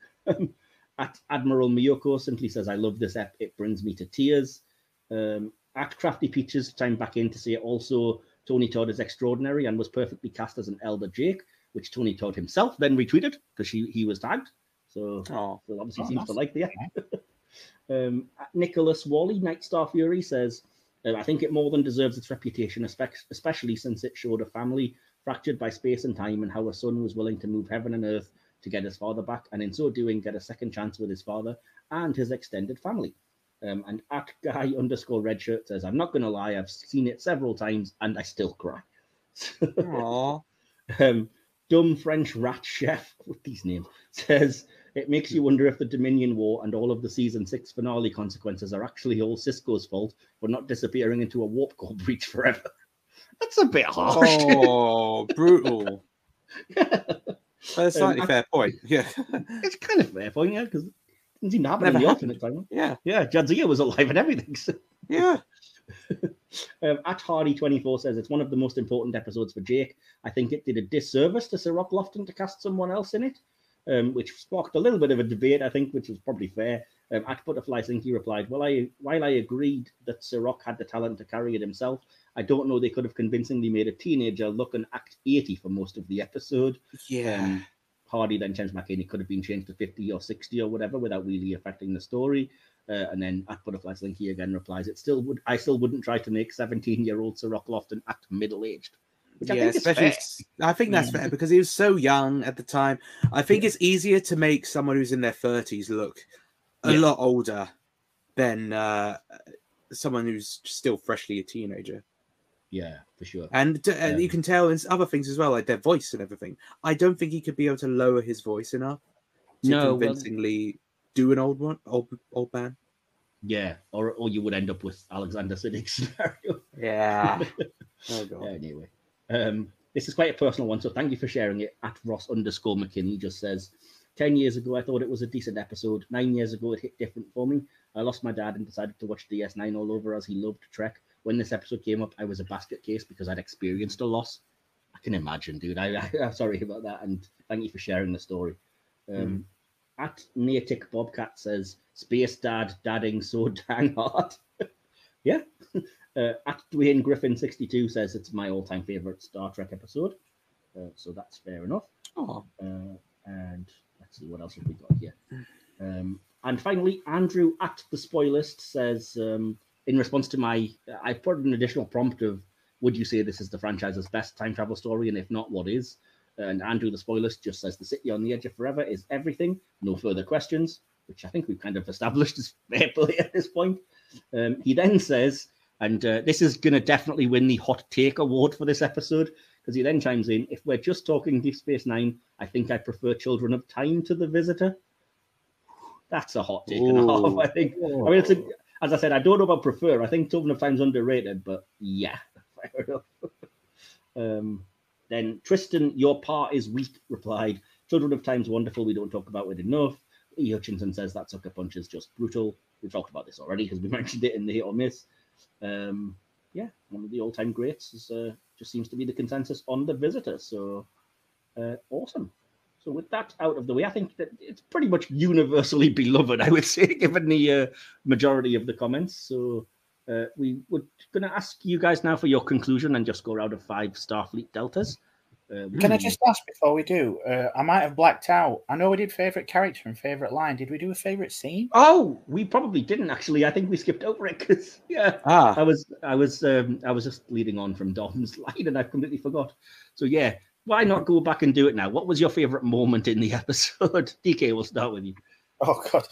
At Admiral Miyoko simply says, I love this ep. It brings me to tears. At Crafty Peaches, time back in to say also, Tony Todd is extraordinary and was perfectly cast as an elder Jake, which Tony Todd himself then retweeted because he was tagged. So, obviously seems to like the ep. Nicholas Wally, Nightstar Fury, says, I think it more than deserves its reputation, especially since it showed a family fractured by space and time and how a son was willing to move heaven and earth to get his father back, and in so doing get a second chance with his father and his extended family. And at Guy_Redshirt says, I'm not going to lie, I've seen it several times and I still cry. Aww. Dumb French rat chef with these names says, it makes you wonder if the Dominion War and all of the season 6 finale consequences are actually all Sisko's fault for not disappearing into a warp core breach forever. That's a bit harsh. Oh, brutal. But it's a slightly fair point. Yeah. It's kind of fair point, yeah, because it didn't seem to happen in the alternate time. Yeah. Yeah, Jadzia was alive and everything. So. Yeah. At Hardy24 says, it's one of the most important episodes for Jake. I think it did a disservice to Sir Rock Lofton to cast someone else in it. Which sparked a little bit of a debate, I think, which was probably fair. At Butterfly Slinky replied, while I agreed that Sir Rock had the talent to carry it himself, I don't know they could have convincingly made a teenager look and act 80 for most of the episode. Yeah. Hardy then changed back in. It could have been changed to 50 or 60 or whatever without really affecting the story. And then at Butterfly Slinky again replies, I still wouldn't try to make 17-year-old Sir Rock Lofton act middle-aged. Which I think especially, is fair. I think that's fair because he was so young at the time. I think it's easier to make someone who's in their 30s look a lot older than someone who's still freshly a teenager. Yeah, for sure. And you can tell in other things as well, like their voice and everything. I don't think he could be able to lower his voice enough to convincingly do an old man. Yeah, or you would end up with Alexander Siddig's scenario. Yeah. Oh god. Anyway, this is quite a personal one, so thank you for sharing it. At Ross_McKinley just says, 10 years ago, I thought it was a decent episode. 9 years ago, it hit different for me. I lost my dad and decided to watch DS9 all over as he loved Trek. When this episode came up, I was a basket case because I'd experienced a loss. I can imagine, dude. I'm sorry about that, and thank you for sharing the story. At Neatic Bobcat says, Space Dad dadding so dang hard. Yeah. At Dwayne Griffin 62 says it's my all-time favorite Star Trek episode. So that's fair enough. And let's see, what else have we got here? And finally, Andrew at the Spoilist says, in response to I put an additional prompt of, would you say this is the franchise's best time travel story? And if not, what is? And Andrew the Spoilist just says, the city on the edge of forever is everything. No further questions, which I think we've kind of established as fair play at this point. He then says, and this is going to definitely win the hot take award for this episode, because he then chimes in, if we're just talking Deep Space Nine, I think I prefer Children of Time to The Visitor. That's a hot take and a half, I think. I mean, as I said, I don't know about prefer. I think Children of Time's underrated, but yeah, fair enough. Then Tristan, your part is weak, replied, Children of Time's wonderful, we don't talk about it enough. E. Hutchinson says that Sucker Punch is just brutal. We've talked about this already because we mentioned it in the hit or miss. Yeah, one of the all-time greats is, just seems to be the consensus on The Visitor. So awesome. So with that out of the way, I think that it's pretty much universally beloved, I would say, given the majority of the comments. So we were going to ask you guys now for your conclusion and just go out of 5 Starfleet Deltas. Can I just ask before we do? I might have blacked out. I know we did favourite character and favourite line. Did we do a favourite scene? Oh, we probably didn't actually. I think we skipped over it because I was just leading on from Dom's line and I completely forgot. So yeah, why not go back and do it now? What was your favourite moment in the episode? DK, we'll start with you. Oh god,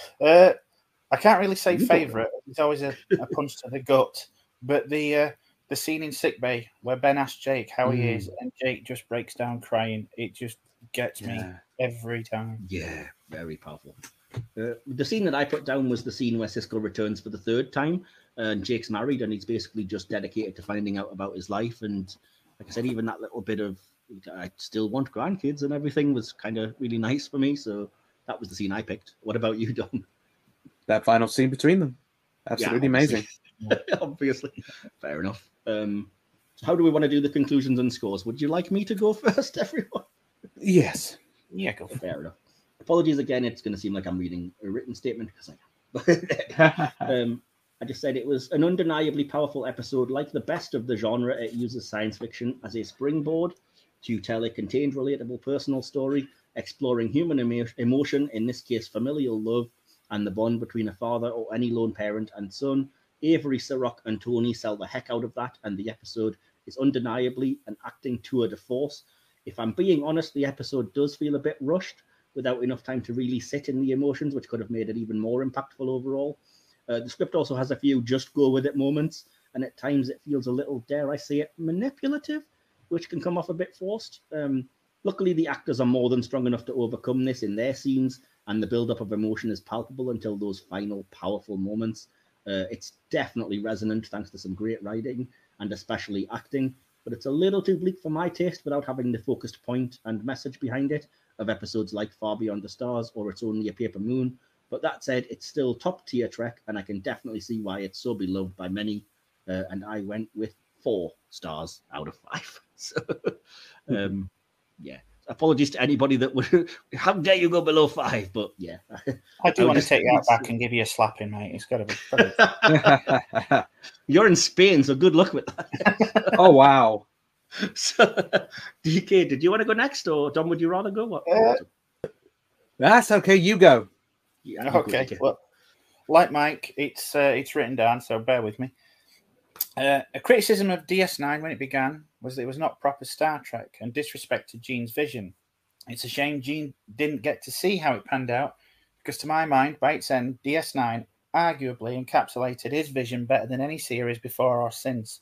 I can't really say favourite. It's always a punch to the gut. But the scene in sickbay where Ben asks Jake how he is, and Jake just breaks down crying. It just gets me every time. Yeah, very powerful. The scene that I put down was the scene where Sisko returns for the 3rd time, and Jake's married, and he's basically just dedicated to finding out about his life. And like I said, even that little bit of I still want grandkids and everything was kind of really nice for me. So that was the scene I picked. What about you, Dom? That final scene between them, absolutely amazing. Obviously, fair enough. So how do we want to do the conclusions and scores? Would you like me to go first, everyone? Yes. Yeah, go. Fair enough. Apologies again. It's going to seem like I'm reading a written statement because I am. I just said it was an undeniably powerful episode. Like the best of the genre, it uses science fiction as a springboard to tell a contained, relatable personal story, exploring human emotion, in this case, familial love, and the bond between a father or any lone parent and son. Avery, Sirrock, and Tony sell the heck out of that, and the episode is undeniably an acting tour de force. If I'm being honest, the episode does feel a bit rushed, without enough time to really sit in the emotions, which could have made it even more impactful overall. The script also has a few just go with it moments, and at times it feels a little, dare I say it, manipulative, which can come off a bit forced. Luckily, the actors are more than strong enough to overcome this in their scenes, and the build-up of emotion is palpable until those final powerful moments. It's definitely resonant thanks to some great writing and especially acting, but it's a little too bleak for my taste without having the focused point and message behind it of episodes like Far Beyond the Stars or It's Only a Paper Moon. But that said, it's still top-tier Trek, and I can definitely see why it's so beloved by many, and I went with 4 stars out of 5. So, yeah. Apologies to anybody that would. How dare you go below 5? But yeah, I do want to take that back and give you a slapping, mate. It's got to be. You're in Spain, so good luck with that. Oh wow! So, DK, did you want to go next, or Dom? Would you rather go? What? That's okay. You go. Yeah, okay. Well, like Mike, it's written down, so bear with me. A criticism of DS9 when it began was that it was not proper Star Trek and disrespected Gene's vision. It's a shame Gene didn't get to see how it panned out, because to my mind, by its end, DS9 arguably encapsulated his vision better than any series before or since.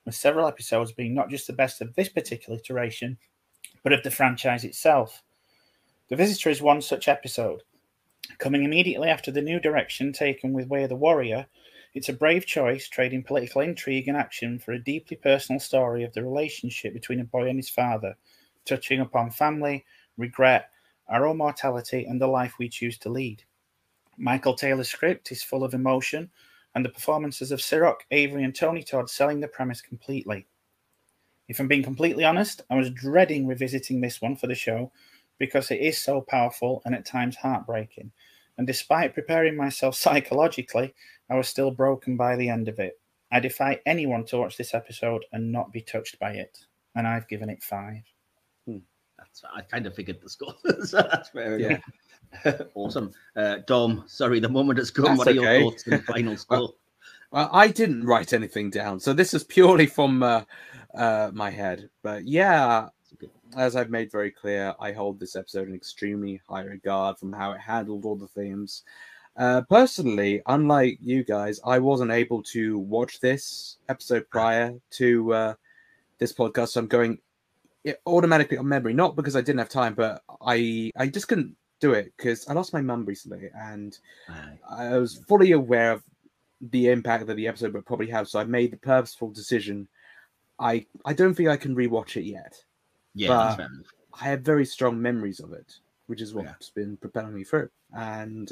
with several episodes being not just the best of this particular iteration, but of the franchise itself. The Visitor is one such episode. Coming immediately after the new direction taken with Way of the Warrior, it's a brave choice, trading political intrigue and action for a deeply personal story of the relationship between a boy and his father, touching upon family, regret, our own mortality, and the life we choose to lead. Michael Taylor's script is full of emotion, and the performances of Cirroc, Avery, and Tony Todd selling the premise completely. If I'm being completely honest, I was dreading revisiting this one for the show because it is so powerful and at times heartbreaking. And despite preparing myself psychologically, I was still broken by the end of it. I defy anyone to watch this episode and not be touched by it. And I've given it 5. I kind of figured the score. So that's fair enough. Awesome. Dom, sorry, the moment has come. What are your thoughts on the final score? Well, I didn't write anything down, so this is purely from my head. But yeah, as I've made very clear, I hold this episode in extremely high regard from how it handled all the themes. Personally, unlike you guys, I wasn't able to watch this episode prior to this podcast, so I'm going automatically on memory. Not because I didn't have time, but I just couldn't do it because I lost my mum recently, and I was fully aware of the impact that the episode would probably have. So I made the purposeful decision. I don't think I can rewatch it yet. Yeah, but that's fair enough. I have very strong memories of it, which is what's been propelling me through. And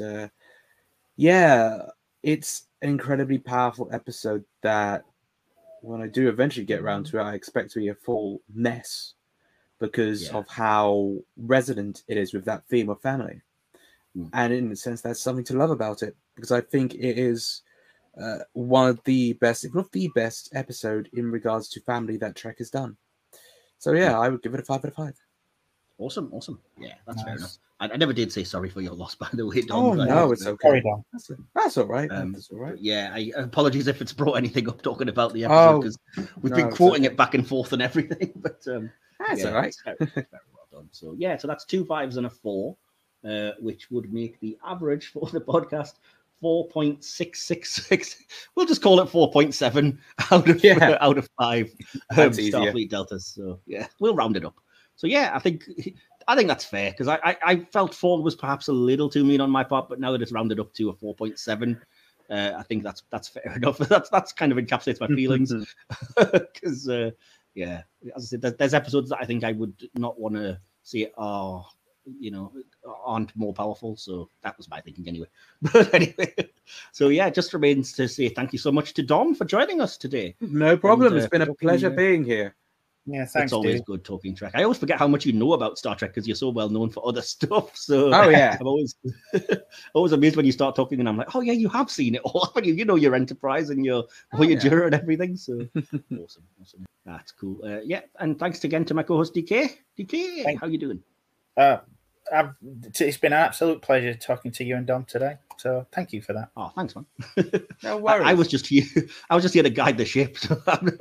it's an incredibly powerful episode that when I do eventually get around to it, I expect to be a full mess because of how resonant it is with that theme of family. And in a sense, that's something to love about it, because I think it is one of the best, if not the best, episode in regards to family that Trek has done. So yeah, I would give it a 5 out of 5. Awesome. Yeah, that's fair enough. I never did say sorry for your loss, by the way, Dom. Oh no, it's okay. That's all right. That's all right. Yeah, I apologies if it's brought anything up talking about the episode, because we've been quoting it back and forth and everything. But that's all right. Very well done. So yeah, so that's 2 5s and a 4, which would make the average for the podcast 4.666. We'll just call it 4.7 out of 5 Starfleet Deltas. So yeah, we'll round it up. So yeah, I think that's fair, because I felt 4 was perhaps a little too mean on my part, but now that it's rounded up to a 4.7, I think that's fair enough. That's kind of encapsulates my feelings, because as I said, there's episodes that I think I would not want to see aren't more powerful. So that was my thinking anyway. But anyway, so yeah, just remains to say thank you so much to Dom for joining us today. No problem. It's been a pleasure being here. Yeah, thanks. It's always good talking Trek. I always forget how much you know about Star Trek because you're so well known for other stuff. So I'm always amazed when you start talking, and I'm like, oh yeah, you have seen it all, haven't you? You know your Enterprise and your Voyager and everything. So awesome. That's cool. And thanks again to my co-host DK. DK, how you doing? It's been an absolute pleasure talking to you and Dom today. So thank you for that. Oh, thanks, man. No worries. I was just here to guide the ship. So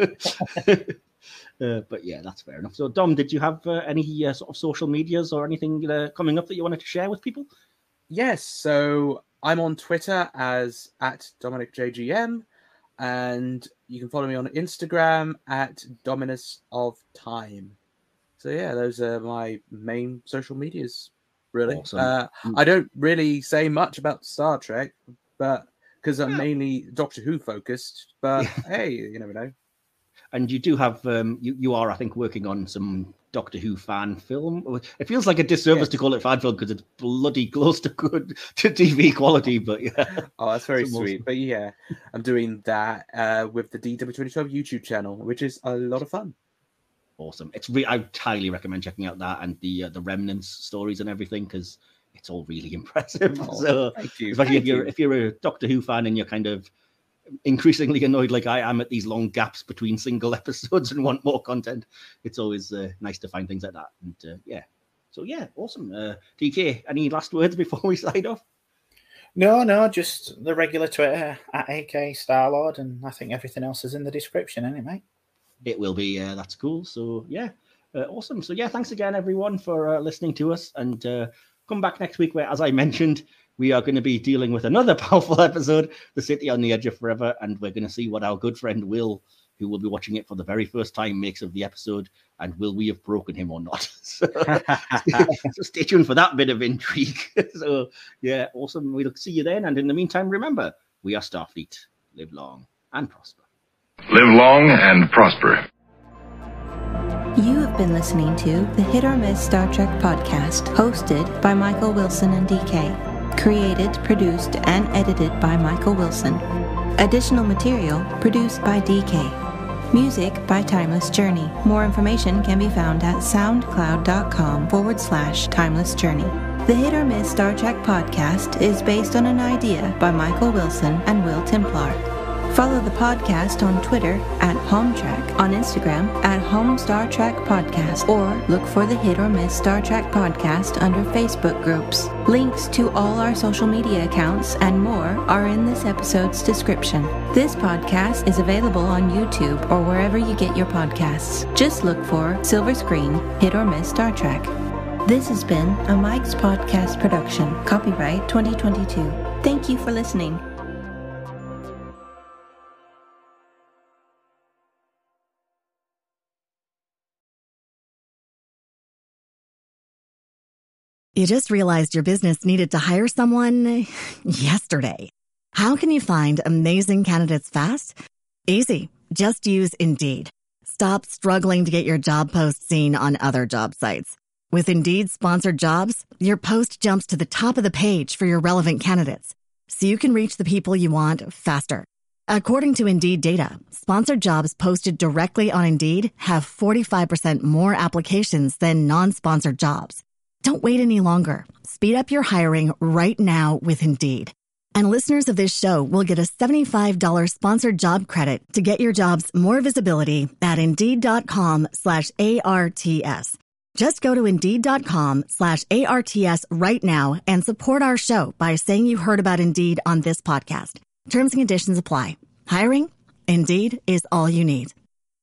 but yeah, that's fair enough. So, Dom, did you have any sort of social medias or anything coming up that you wanted to share with people? Yes. So I'm on Twitter as @DominicJGM, and you can follow me on Instagram @DominusOfTime. So yeah, those are my main social medias, really. Awesome. I don't really say much about Star Trek, but because I'm mainly Doctor Who focused. But hey, you never know. And you do have you are, I think, working on some Doctor Who fan film. It feels like a disservice to call it fan film because it's bloody close to good to TV quality. But yeah, oh, that's very sweet. Awesome. But yeah, I'm doing that with the DW2012 YouTube channel, which is a lot of fun. Awesome. I highly recommend checking out that and the Remnants stories and everything, because it's all really impressive. So thank you. Especially if you're a Doctor Who fan and you're kind of increasingly annoyed like I am at these long gaps between single episodes and want more content, it's always nice to find things like that. And so awesome. DK, any last words before we sign off? No, just the regular Twitter @AK Starlord, and I think everything else is in the description, isn't it, mate? It will be. That's cool. So awesome. So yeah, thanks again everyone for listening to us, and come back next week where, as I mentioned, we are going to be dealing with another powerful episode, The City on the Edge of Forever, and we're going to see what our good friend Will who will be watching it for the very first time, makes of the episode, and will we have broken him or not? So stay tuned for that bit of intrigue. So, yeah, awesome. We'll see you then. And in the meantime, remember, we are Starfleet. Live long and prosper. Live long and prosper. You have been listening to the Hit or Miss Star Trek podcast, hosted by Michael Wilson and DK. Created, produced, and edited by Michael Wilson. Additional material produced by DK. Music by Timeless Journey. More information can be found at soundcloud.com/Timeless Journey. The Hit or Miss Star Trek podcast is based on an idea by Michael Wilson and Will Templar. Follow the podcast on Twitter at HomeTrek, on Instagram at Home Star Trek Podcast, or look for the Hit or Miss Star Trek podcast under Facebook groups. Links to all our social media accounts and more are in this episode's description. This podcast is available on YouTube or wherever you get your podcasts. Just look for Silver Screen, Hit or Miss Star Trek. This has been a Mike's Podcast production. Copyright 2022. Thank you for listening. You just realized your business needed to hire someone yesterday. How can you find amazing candidates fast? Easy. Just use Indeed. Stop struggling to get your job post seen on other job sites. With Indeed sponsored jobs, your post jumps to the top of the page for your relevant candidates, so you can reach the people you want faster. According to Indeed data, sponsored jobs posted directly on Indeed have 45% more applications than non-sponsored jobs. Don't wait any longer. Speed up your hiring right now with Indeed. And listeners of this show will get a $75 sponsored job credit to get your jobs more visibility at Indeed.com/ARTS. Just go to Indeed.com/ARTS right now and support our show by saying you heard about Indeed on this podcast. Terms and conditions apply. Hiring? Indeed is all you need.